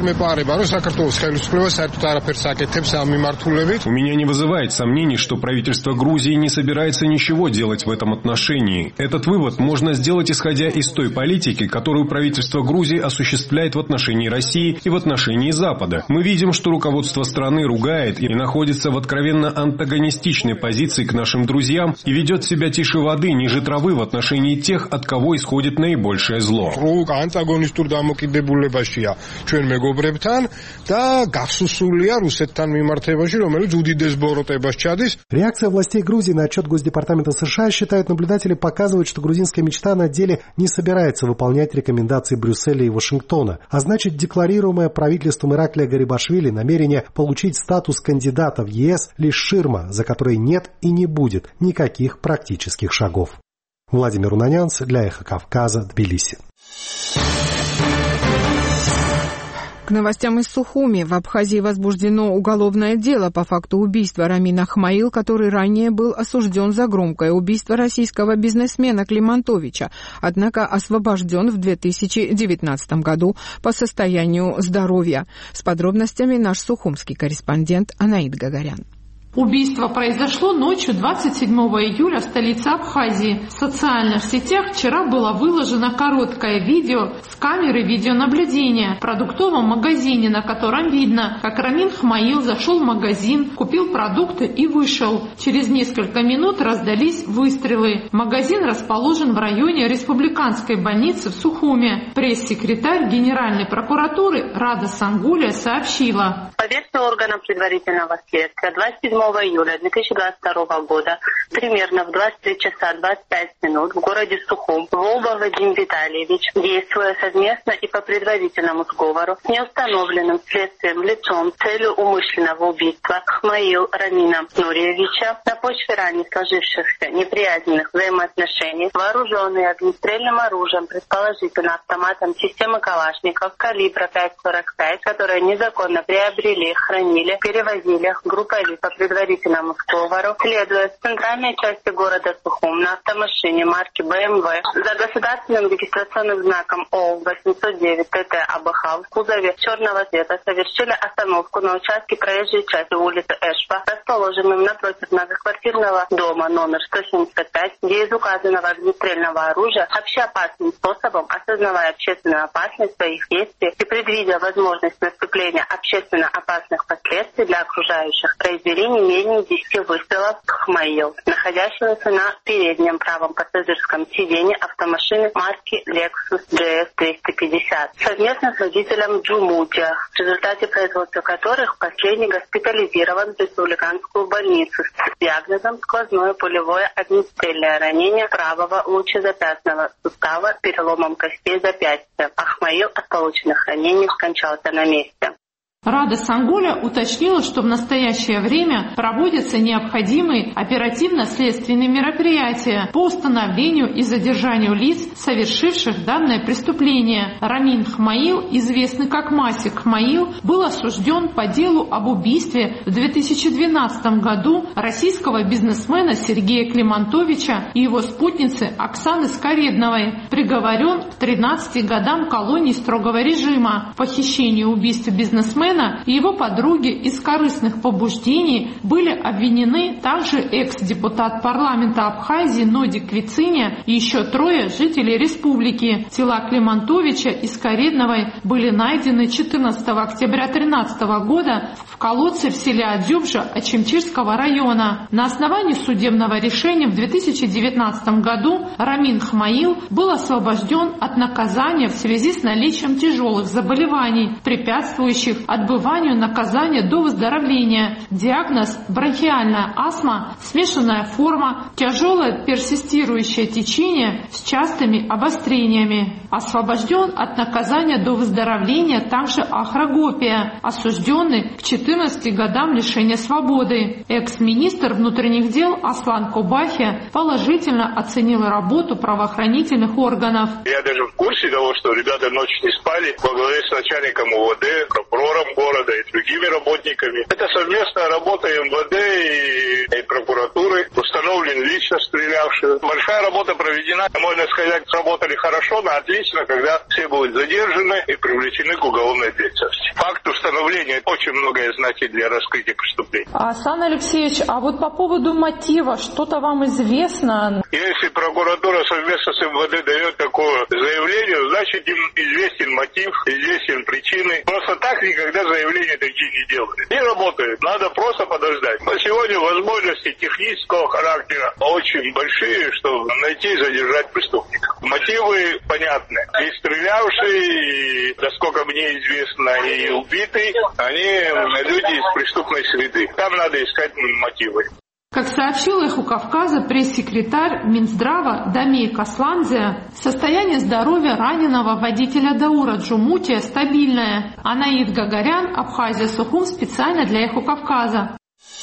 не вызывает сомнений, что правительство Грузии не собирается ничего делать в этом отношении. Этот вывод можно сделать, исходя из той политики, которую правительство Грузии осуществляет в отношении России и в отношении Запада. Мы видим, что руководство страны ругает и находится в откровенно антагонистичной позиции к нашим друзьям и ведет себя тише воды, ниже травы в отношении тех, от кого исходит наибольшее зло. Реакция властей Грузии на отчет Госдепартамента США, считают наблюдатели, показывает, что грузинская мечта на деле не собирается выполнять рекомендации Брюсселя и Вашингтона, а значит, декларируемое правительством Ираклия Гарибашвили намерение получить статус кандидата в ЕС лишь ширма, за которой нет и не будет никаких практических шагов. Владимир Унанянц для Эхо Кавказа, Тбилиси. К новостям из Сухуми. В Абхазии возбуждено уголовное дело по факту убийства Рамин Ахмаил, который ранее был осужден за громкое убийство российского бизнесмена Климантовича, однако освобожден в 2019 году по состоянию здоровья. С подробностями наш сухумский корреспондент Анаид Гагарян. Убийство произошло ночью 27 июля в столице Абхазии. В социальных сетях вчера было выложено короткое видео с камеры видеонаблюдения в продуктовом магазине, на котором видно, как Рамин Хмаил зашел в магазин, купил продукты и вышел. Через несколько минут раздались выстрелы. Магазин расположен в районе Республиканской больницы в Сухуме. Пресс-секретарь Генеральной прокуратуры Рада Сангулия сообщила. По версии органов предварительного следствия, 27 июля 2022 года примерно в 23 часа 25 минут в городе Сухум Волба Вадим Витальевич, действуя совместно и по предварительному сговору с неустановленным следствием лицом с целью умышленного убийства Хмаил Рамина Нуриевича на почве ранее сложившихся неприязненных взаимоотношений, вооруженный огнестрельным оружием, предположительно автоматом системы Калашников калибра 5,45, которые незаконно приобрели, хранили, перевозили группой лиц по предварительному сговору, следуя с центральной части города Сухум на автомашине марки BMW за государственным регистрационным знаком ОО-809 ТТ АБХ в кузове черного цвета совершили остановку на участке проезжей части улицы Эшпа, расположенном напротив многоквартирного дома номер 175, где из указанного огнестрельного оружия общеопасным способом, осознавая общественную опасность своих действий и предвидя возможность наступления общественно опасных последствий для окружающих, произвели не менее 10 выстрелов к Хмаил, находящегося на переднем правом пассажирском сиденье автомашины марки Lexus GS 250, совместно с водителем Джумудия, в результате производства которых последний госпитализирован в республиканскую больницу с диагнозом сквозное пулевое огнестрельное ранение правого лучезапястного сустава, переломом костей запястья. Ахмаил от полученных ранений скончался на месте. Рада Санголя уточнила, что в настоящее время проводятся необходимые оперативно-следственные мероприятия по установлению и задержанию лиц, совершивших данное преступление. Рамин Хмаил, известный как Масик Хмаил, был осужден по делу об убийстве в 2012 году российского бизнесмена Сергея Климантовича и его спутницы Оксаны Скоредновой. Приговорен к 13 годам колонии строгого режима. В похищении и убийстве бизнесмена и его подруги из корыстных побуждений были обвинены также экс-депутат парламента Абхазии Нодик Квициня и еще 3 жителей республики. Тела Климантовича и Скоредновой были найдены 14 октября 2013 года в колодце в селе Адзюбжа Ачимчирского района. На основании судебного решения в 2019 году Рамин Хмаил был освобожден от наказания в связи с наличием тяжелых заболеваний, препятствующих отбыванию наказания до выздоровления. Диагноз – бронхиальная астма, смешанная форма, тяжелое персистирующее течение с частыми обострениями. Освобожден от наказания до выздоровления также Ахрагопия, осужденный к 14 годам лишения свободы. Экс-министр внутренних дел Аслан Кобахи положительно оценил работу правоохранительных органов. Я даже в курсе того, что ребята ночью не спали во главе с начальником УВД, прокурором города и другими работниками. Это совместная работа МВД и прокуратуры. Установлен личность стрелявший. Большая работа проведена. Можно сказать, работали хорошо, но отлично, когда все будут задержаны и привлечены к уголовной ответственности. Факт установления очень многое значит для раскрытия преступлений. Асан Алексеевич, а вот по поводу мотива, что-то вам известно? Если прокуратура совместно с МВД дает такое заявление, значит им известен мотив, известен причины. Просто так никогда заявления такие не делают. Не работает. Надо просто подождать. Но сегодня возможности технического характера очень большие, чтобы найти и задержать преступника. Мотивы понятны. И стрелявшие, и, насколько мне известно, и убитые, они люди из преступной среды. Там надо искать мотивы. Как сообщил «Эхо Кавказа» пресс-секретарь Минздрава Дамей Касландзе, состояние здоровья раненого водителя Даура Джумутия стабильное. Анаид Гагарян, Абхазия, Сухум, специально для «Эхо Кавказа».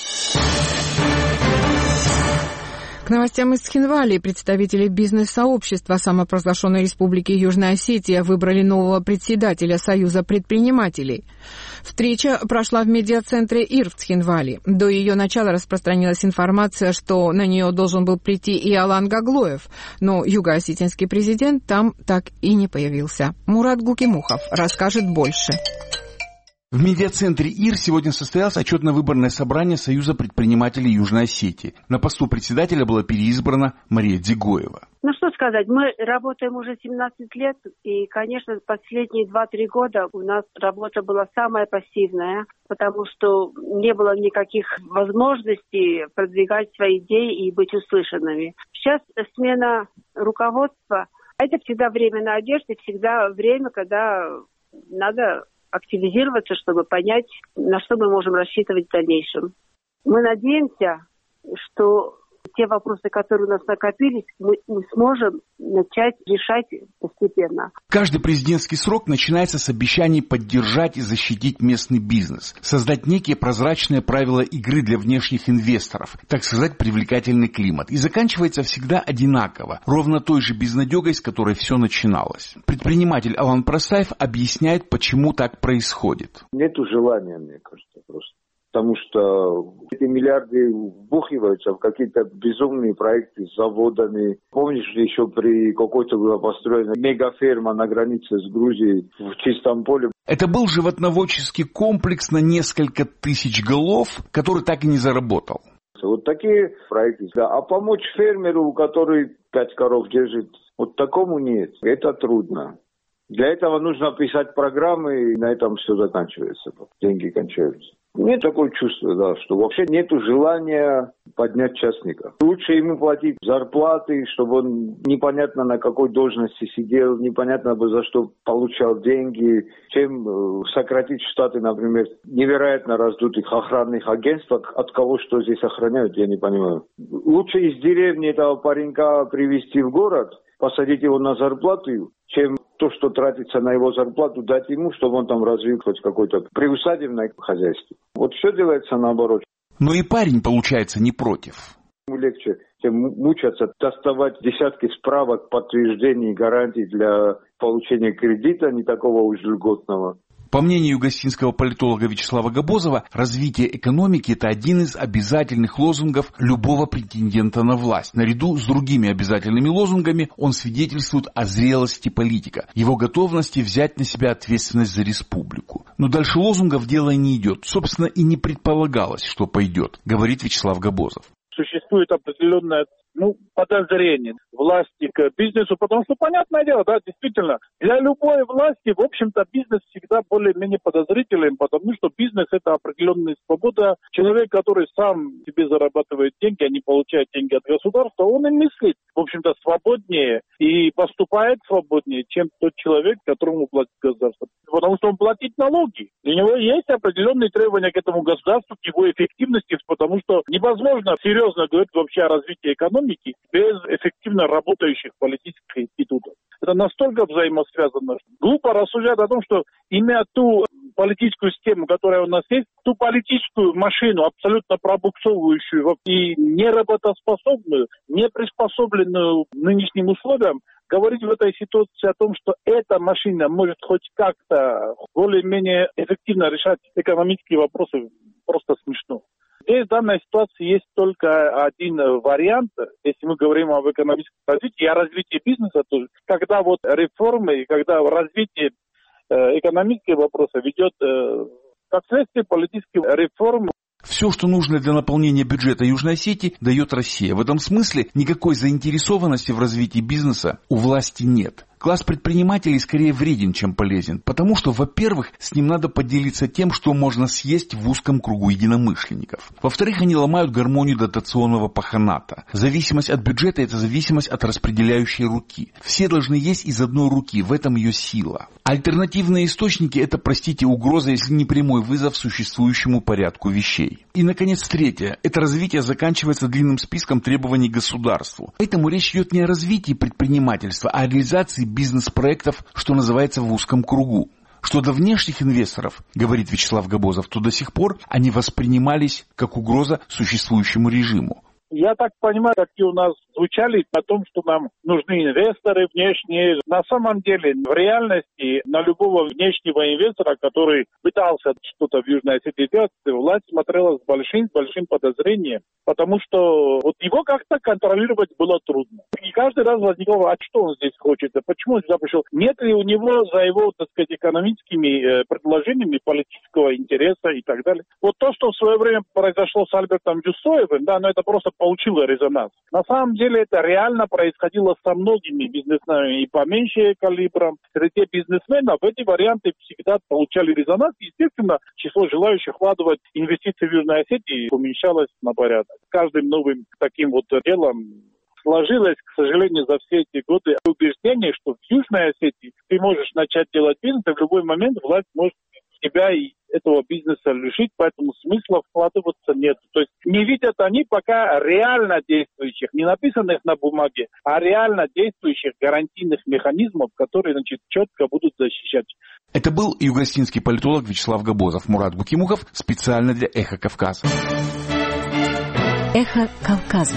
К новостям из Цхинвали. Представители бизнес-сообщества самопровозглашенной республики Южная Осетия выбрали нового председателя Союза предпринимателей. Встреча прошла в медиацентре ИР в Цхинвали. До ее начала распространилась информация, что на нее должен был прийти и Алан Гаглоев, но юго-осетинский президент там так и не появился. Мурат Гукимухов расскажет больше. В медиацентре ИР сегодня состоялось отчетно-выборное собрание Союза предпринимателей Южной Осетии. На посту председателя была переизбрана Мария Дигоева. Ну что сказать, мы работаем уже 17 лет, и, конечно, последние 2-3 года у нас работа была самая пассивная, потому что не было никаких возможностей продвигать свои идеи и быть услышанными. Сейчас смена руководства – это всегда время надежды, всегда время, когда надо активизироваться, чтобы понять, на что мы можем рассчитывать в дальнейшем. Мы надеемся, что те вопросы, которые у нас накопились, мы сможем начать решать постепенно. Каждый президентский срок начинается с обещаний поддержать и защитить местный бизнес, создать некие прозрачные правила игры для внешних инвесторов, так сказать, привлекательный климат. И заканчивается всегда одинаково, ровно той же безнадегой, с которой все начиналось. Предприниматель Алан Прасаев объясняет, почему так происходит. Нету желания, мне кажется, просто. Потому что эти миллиарды вбухиваются в какие-то безумные проекты с заводами. Помнишь, еще при какой-то была построена мегаферма на границе с Грузией в чистом поле? Это был животноводческий комплекс на несколько тысяч голов, который так и не заработал. Вот такие проекты. Да. А помочь фермеру, который 5 коров держит, вот такому нет. Это трудно. Для этого нужно писать программы, и на этом все заканчивается. Деньги кончаются. Нет такого чувства, да, что вообще нету желания поднять частника. Лучше ему платить зарплаты, чтобы он непонятно на какой должности сидел, непонятно бы за что получал деньги, чем сократить штаты, например, невероятно раздутых охранных агентств, от кого что здесь охраняют, я не понимаю. Лучше из деревни этого паренька привезти в город, посадить его на зарплату, чем то, что тратится на его зарплату, дать ему, чтобы он там развил хоть какое-то приусадебное хозяйство. Вот все делается наоборот. Но и парень, получается, не против. Легче чем мучаться, доставать десятки справок, подтверждений, гарантий для получения кредита, не такого уж льготного. По мнению гостинского политолога Вячеслава Габозова, развитие экономики – это один из обязательных лозунгов любого претендента на власть. Наряду с другими обязательными лозунгами он свидетельствует о зрелости политика, его готовности взять на себя ответственность за республику. Но дальше лозунгов дело не идет. Собственно, и не предполагалось, что пойдет, говорит Вячеслав Габозов. Существует определенное подозрение власти к бизнесу, потому что, понятное дело, да, действительно, для любой власти, в общем-то, бизнес всегда более-менее подозрителен, потому что бизнес – это определенная свобода. Человек, который сам себе зарабатывает деньги, а не получает деньги от государства, он и мыслит, в общем-то, свободнее и поступает свободнее, чем тот человек, которому платит государство. Потому что он платит налоги. У него есть определенные требования к этому государству, к его эффективности, потому что невозможно серьезно говорить вообще о развитии экономики без эффективно работающих политических институтов. Это настолько взаимосвязано. Глупо рассуждать о том, что имея ту политическую систему, которая у нас есть, ту политическую машину, абсолютно пробуксовывающую и неработоспособную, не приспособленную нынешним условиям, говорить в этой ситуации о том, что эта машина может хоть как-то более-менее эффективно решать экономические вопросы, просто смешно. Здесь в данной ситуации есть только один вариант, если мы говорим об экономическом развитии и о развитии бизнеса, то когда вот реформы и когда развитие экономических вопросов ведет как следствие политических реформ. Все, что нужно для наполнения бюджета Южной Осетии, дает Россия. В этом смысле никакой заинтересованности в развитии бизнеса у власти нет. Класс предпринимателей скорее вреден, чем полезен, потому что, во-первых, с ним надо поделиться тем, что можно съесть в узком кругу единомышленников. Во-вторых, они ломают гармонию дотационного паханата. Зависимость от бюджета – это зависимость от распределяющей руки. Все должны есть из одной руки, в этом ее сила. Альтернативные источники – это, простите, угроза, если не прямой вызов существующему порядку вещей. И, наконец, третье – это развитие заканчивается длинным списком требований государству. Поэтому речь идет не о развитии предпринимательства, а о реализации бизнес-проектов, что называется, в узком кругу. Что до внешних инвесторов, говорит Вячеслав Габозов, то до сих пор они воспринимались как угроза существующему режиму. Я так понимаю, какие у нас звучали о том, что нам нужны инвесторы внешние. На самом деле, в реальности, на любого внешнего инвестора, который пытался что-то в Южной Осетии делать, власть смотрела с большим подозрением, потому что вот его как-то контролировать было трудно. И каждый раз возникало, а что он здесь хочет, почему он сюда пришел? Нет ли у него за его, так сказать, экономическими предложениями политического интереса и так далее. Вот то, что в свое время произошло с Альбертом Джусоевым, да, но это просто получило резонанс. На самом деле это реально происходило со многими бизнесменами и поменьше калибром. Среди бизнесменов эти варианты всегда получали резонанс. Естественно, число желающих вкладывать инвестиции в Южной Осетии уменьшалось на порядок. С каждым новым таким вот делом сложилось, к сожалению, за все эти годы убеждение, что в Южной Осетии ты можешь начать делать бизнес, и в любой момент власть может тебя и этого бизнеса лишить, поэтому смысла вкладываться нет. То есть не видят они пока реально действующих, не написанных на бумаге, а реально действующих гарантийных механизмов, которые, четко будут защищать. Это был югостинский политолог Вячеслав Габозов. Мурат Букимухов специально для «Эхо Кавказа». «Эхо Кавказа».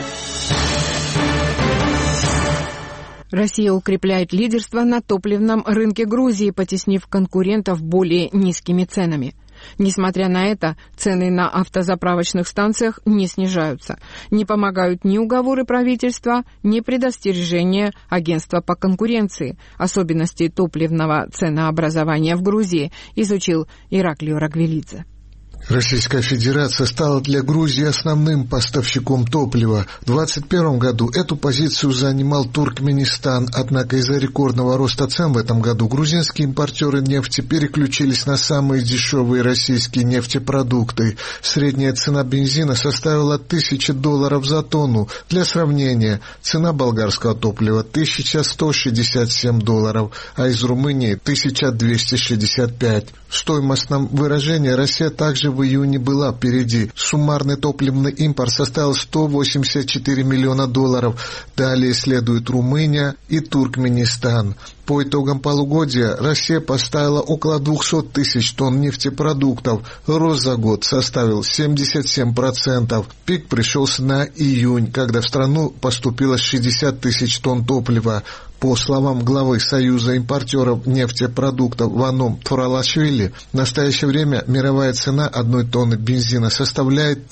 Россия укрепляет лидерство на топливном рынке Грузии, потеснив конкурентов более низкими ценами. Несмотря на это, цены на автозаправочных станциях не снижаются. Не помогают ни уговоры правительства, ни предостережения агентства по конкуренции. Особенности топливного ценообразования в Грузии изучил Ираклио Рагвелидзе. Российская Федерация стала для Грузии основным поставщиком топлива. В 2021 году эту позицию занимал Туркменистан, однако из-за рекордного роста цен в этом году грузинские импортеры нефти переключились на самые дешевые российские нефтепродукты. Средняя цена бензина составила $1000 за тонну. Для сравнения, цена болгарского топлива $1167, а из Румынии $1265. В В стоимостном выражении Россия также в июне была впереди. Суммарный топливный импорт составил $184 миллиона. Далее следует Румыния и Туркменистан. По итогам полугодия Россия поставила около 200 тысяч тонн нефтепродуктов. Рост за год составил 77%. Пик пришелся на июнь, когда в страну поступило 60 тысяч тонн топлива. По словам главы Союза импортеров нефтепродуктов Ваном Туралашвили, в настоящее время мировая цена одной тонны бензина составляет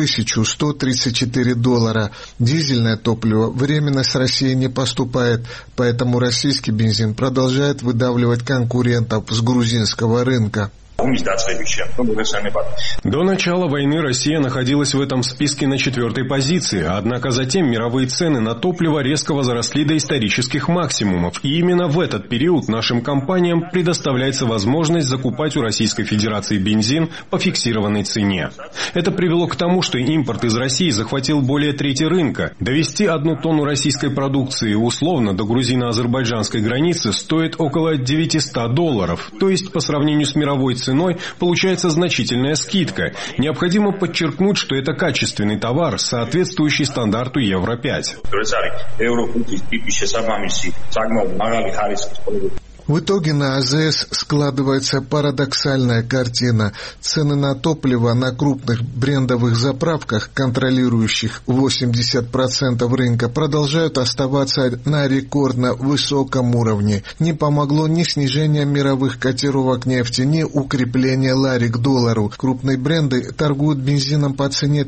$1134. Дизельное топливо временно с России не поступает, поэтому российский бензин продолжает выдавливать конкурентов с грузинского рынка. До начала войны Россия находилась в этом списке на 4-й позиции, однако затем мировые цены на топливо резко возросли до исторических максимумов, и именно в этот период нашим компаниям предоставляется возможность закупать у Российской Федерации бензин по фиксированной цене. Это привело к тому, что импорт из России захватил более трети рынка. Довести 1 тонну российской продукции условно до грузино-азербайджанской границы стоит около $900, то есть по сравнению с мировой ценой получается значительная скидка. Необходимо подчеркнуть, что это качественный товар, соответствующий стандарту Евро-5. В итоге на АЗС складывается парадоксальная картина. Цены на топливо на крупных брендовых заправках, контролирующих 80% рынка, продолжают оставаться на рекордно высоком уровне. Не помогло ни снижение мировых котировок нефти, ни укрепление лари к доллару. Крупные бренды торгуют бензином по цене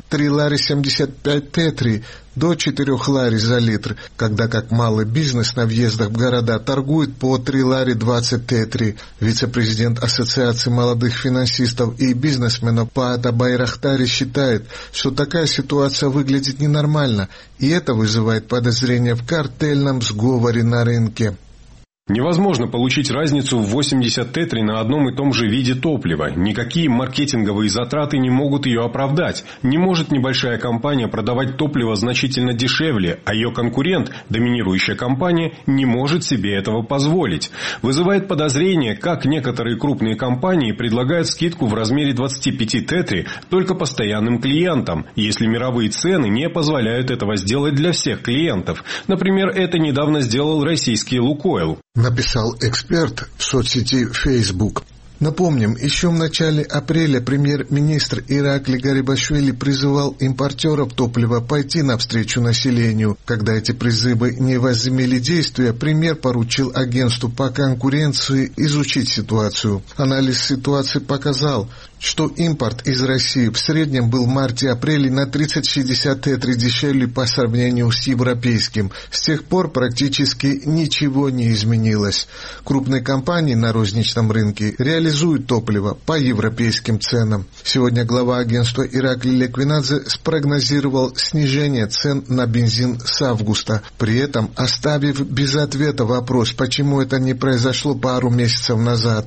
$3,75 до 4 лари за литр, когда как малый бизнес на въездах в города торгует по $3,20. Вице-президент Ассоциации молодых финансистов и бизнесменов Паата Байрахтари считает, что такая ситуация выглядит ненормально, и это вызывает подозрения в картельном сговоре на рынке. Невозможно получить разницу в 80 тетри на одном и том же виде топлива. Никакие маркетинговые затраты не могут ее оправдать. Не может небольшая компания продавать топливо значительно дешевле, а ее конкурент, доминирующая компания, не может себе этого позволить. Вызывает подозрение, как некоторые крупные компании предлагают скидку в размере 25 тетри только постоянным клиентам, если мировые цены не позволяют этого сделать для всех клиентов. Например, это недавно сделал российский «Лукойл», написал эксперт в соцсети Facebook. Напомним, еще в начале апреля премьер-министр Иракли Гарибашвили призывал импортеров топлива пойти навстречу населению. Когда эти призывы не возымели действия, премьер поручил агентству по конкуренции изучить ситуацию. Анализ ситуации показал, что импорт из России в среднем был в марте-апреле на 30-60 тетри дешевле по сравнению с европейским. С тех пор практически ничего не изменилось. Крупные компании на розничном рынке реализуют топливо по европейским ценам. Сегодня глава агентства Иракли Леквинадзе спрогнозировал снижение цен на бензин с августа, при этом оставив без ответа вопрос, почему это не произошло пару месяцев назад.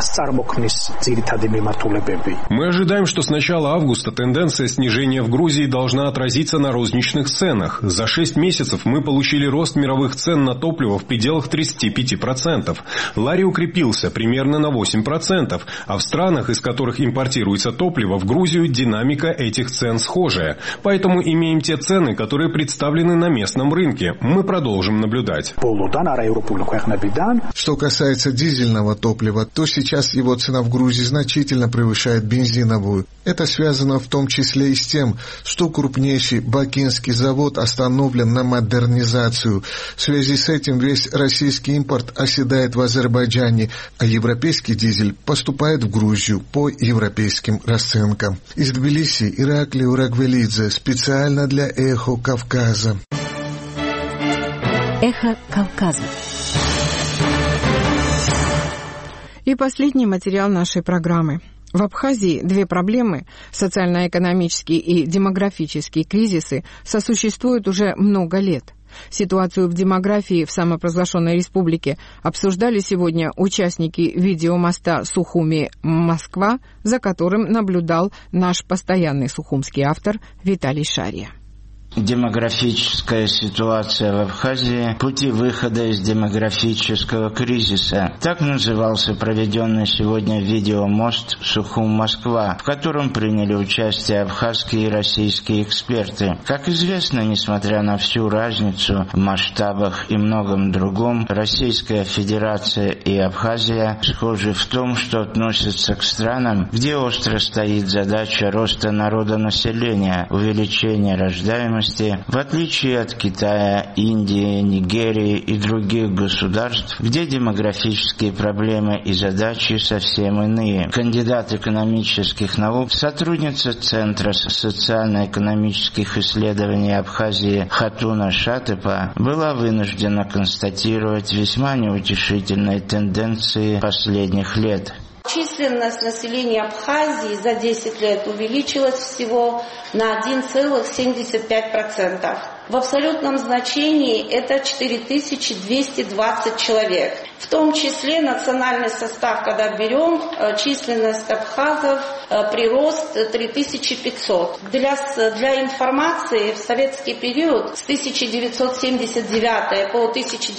Мы ожидаем, что с начала августа тенденция снижения в Грузии должна отразиться на розничных ценах. За 6 месяцев мы получили рост мировых цен на топливо в пределах 35%. Лари укрепился примерно на 8%, а в странах, из которых импортируется топливо, в Грузию динамика этих цен схожая. Поэтому имеем те цены, которые представлены на местном рынке. Мы продолжим наблюдать. Что касается дизельного топлива, то сейчас его цена в Грузии значительно превышает бензиновую. Это связано в том числе и с тем, что крупнейший бакинский завод остановлен на модернизацию. В связи с этим весь российский импорт оседает в Азербайджане, а европейский дизель поступает в Грузию по европейским расценкам. Из Тбилиси Иракли Урагвелидзе специально для «Эхо Кавказа». «Эхо Кавказа». И последний материал нашей программы. В Абхазии две проблемы – социально-экономический и демографический кризисы – сосуществуют уже много лет. Ситуацию в демографии в самопровозглашенной республике обсуждали сегодня участники видеомоста Сухуми-Москва, за которым наблюдал наш постоянный сухумский автор Виталий Шария. Демографическая ситуация в Абхазии – пути выхода из демографического кризиса. Так назывался проведенный сегодня видеомост Сухум-Москва, в котором приняли участие абхазские и российские эксперты. Как известно, несмотря на всю разницу в масштабах и многом другом, Российская Федерация и Абхазия схожи в том, что относятся к странам, где остро стоит задача роста народонаселения, увеличения рождаемости, в отличие от Китая, Индии, Нигерии и других государств, где демографические проблемы и задачи совсем иные. Кандидат экономических наук, сотрудница Центра социально-экономических исследований Абхазии Хатуна Шатепа была вынуждена констатировать весьма неутешительные тенденции последних лет. Численность населения Абхазии за 10 лет увеличилась всего на 1,75%. В абсолютном значении это 4220 человек. В том числе национальный состав, когда берем, численность абхазов, прирост 3500. Для информации, в советский период с 1979 по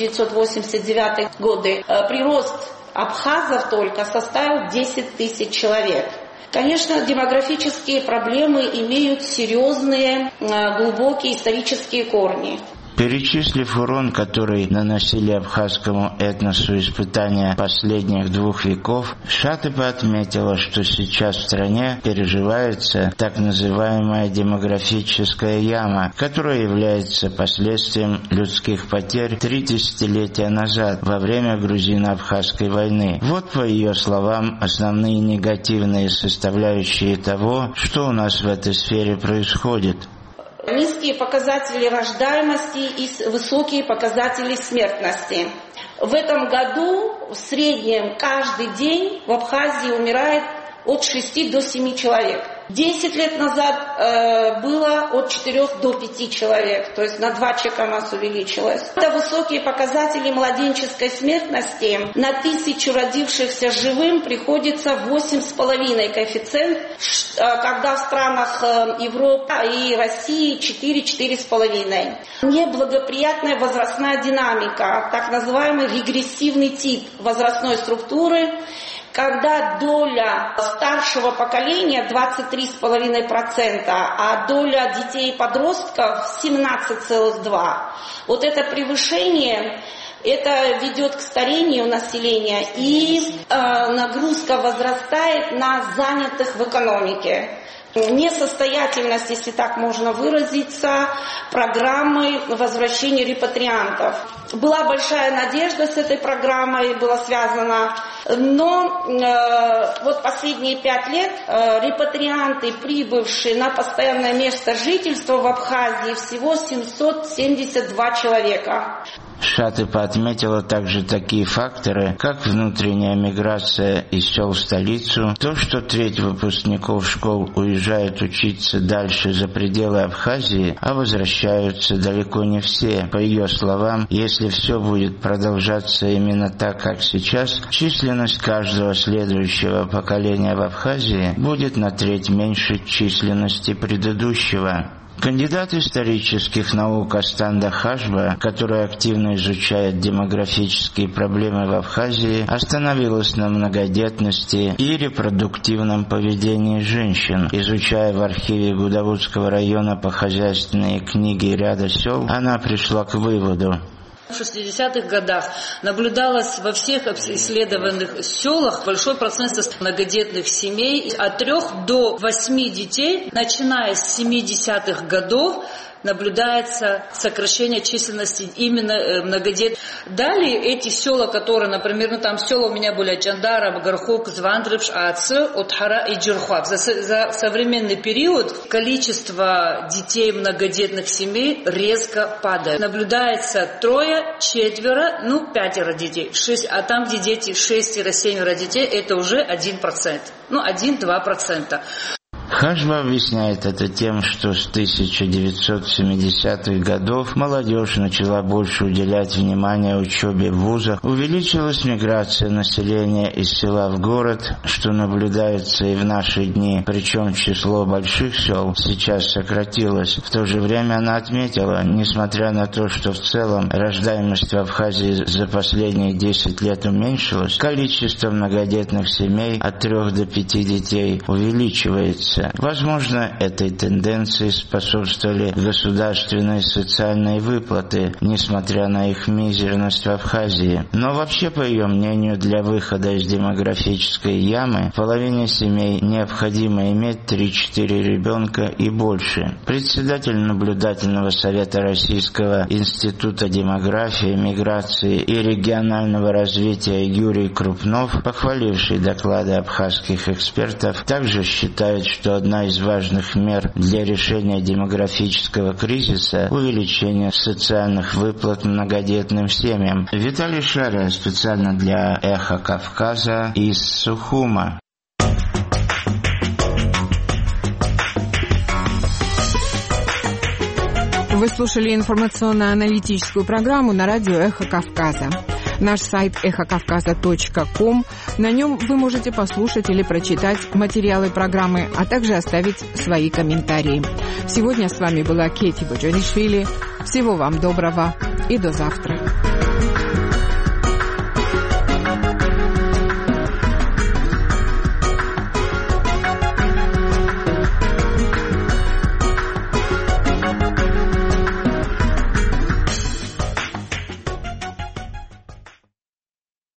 1989 годы прирост абхазов только составил 10 тысяч человек. Конечно, демографические проблемы имеют серьезные, глубокие исторические корни. Перечислив урон, который наносили абхазскому этносу испытания последних 2 веков, Шатепа отметила, что сейчас в стране переживается так называемая демографическая яма, которая является последствием людских потерь 3 десятилетия назад во время грузино-абхазской войны. Вот, по ее словам, основные негативные составляющие того, что у нас в этой сфере происходит. Низкие показатели рождаемости и высокие показатели смертности. В этом году в среднем каждый день в Абхазии умирает от 6 до 7 человек. 10 лет назад было от 4 до 5 человек, то есть на 2 человека у нас увеличилось. Это высокие показатели младенческой смертности. На 1000 родившихся живым приходится 8,5 коэффициент, когда в странах Европы и России 4-4,5. Неблагоприятная возрастная динамика, так называемый регрессивный тип возрастной структуры, когда доля старшего поколения 23,5%, а доля детей и подростков 17,2%. Вот это превышение, это ведет к старению населения, и нагрузка возрастает на занятых в экономике. Несостоятельность, если так можно выразиться, программы возвращения репатриантов. Была большая надежда с этой программой, была связана, но вот последние 5 лет репатрианты, прибывшие на постоянное место жительства в Абхазии, всего 772 человека. Шатепа отметила также такие факторы, как внутренняя миграция из сел в столицу, то, что треть выпускников школ уезжают учиться дальше за пределы Абхазии, а возвращаются далеко не все. По ее словам, если все будет продолжаться именно так, как сейчас, численность каждого следующего поколения в Абхазии будет на треть меньше численности предыдущего. Кандидат исторических наук Астанда Хашба, который активно изучает демографические проблемы в Абхазии, остановилась на многодетности и репродуктивном поведении женщин. Изучая в архиве Гудавудского района по хозяйственные книги ряда сел, она пришла к выводу: в 60-х годах наблюдалось во всех исследованных селах большой процент многодетных семей, от 3 до 8 детей. Начиная с 70-х годов наблюдается сокращение численности именно многодетных. Далее эти села, которые, например, там села у меня были Чандара, Гархок, Звандрыбш, Ацы, Отхара и Джурхак. За современный период количество детей многодетных семей резко падает. Наблюдается 3, 4, 5 детей, 6, а там, где дети 6-7 детей, это уже 1%, 1-2%. Хашба объясняет это тем, что с 1970-х годов молодежь начала больше уделять внимание учебе в вузах, увеличилась миграция населения из села в город, что наблюдается и в наши дни, причем число больших сел сейчас сократилось. В то же время она отметила, несмотря на то, что в целом рождаемость в Абхазии за последние 10 лет уменьшилась, количество многодетных семей от 3 до 5 детей увеличивается. Возможно, этой тенденции способствовали государственные социальные выплаты, несмотря на их мизерность в Абхазии. Но вообще, по ее мнению, для выхода из демографической ямы половине семей необходимо иметь 3-4 ребенка и больше. Председатель наблюдательного совета Российского института демографии, миграции и регионального развития Юрий Крупнов, похваливший доклады абхазских экспертов, также считает, что одна из важных мер для решения демографического кризиса – увеличение социальных выплат многодетным семьям. Виталий Шаря специально для «Эхо Кавказа» из Сухума. Вы слушали информационно-аналитическую программу на радио «Эхо Кавказа». Наш сайт эхокавказа.ком. На нем вы можете послушать или прочитать материалы программы, а также оставить свои комментарии. Сегодня с вами была Кети Боджанишвили. Всего вам доброго и до завтра.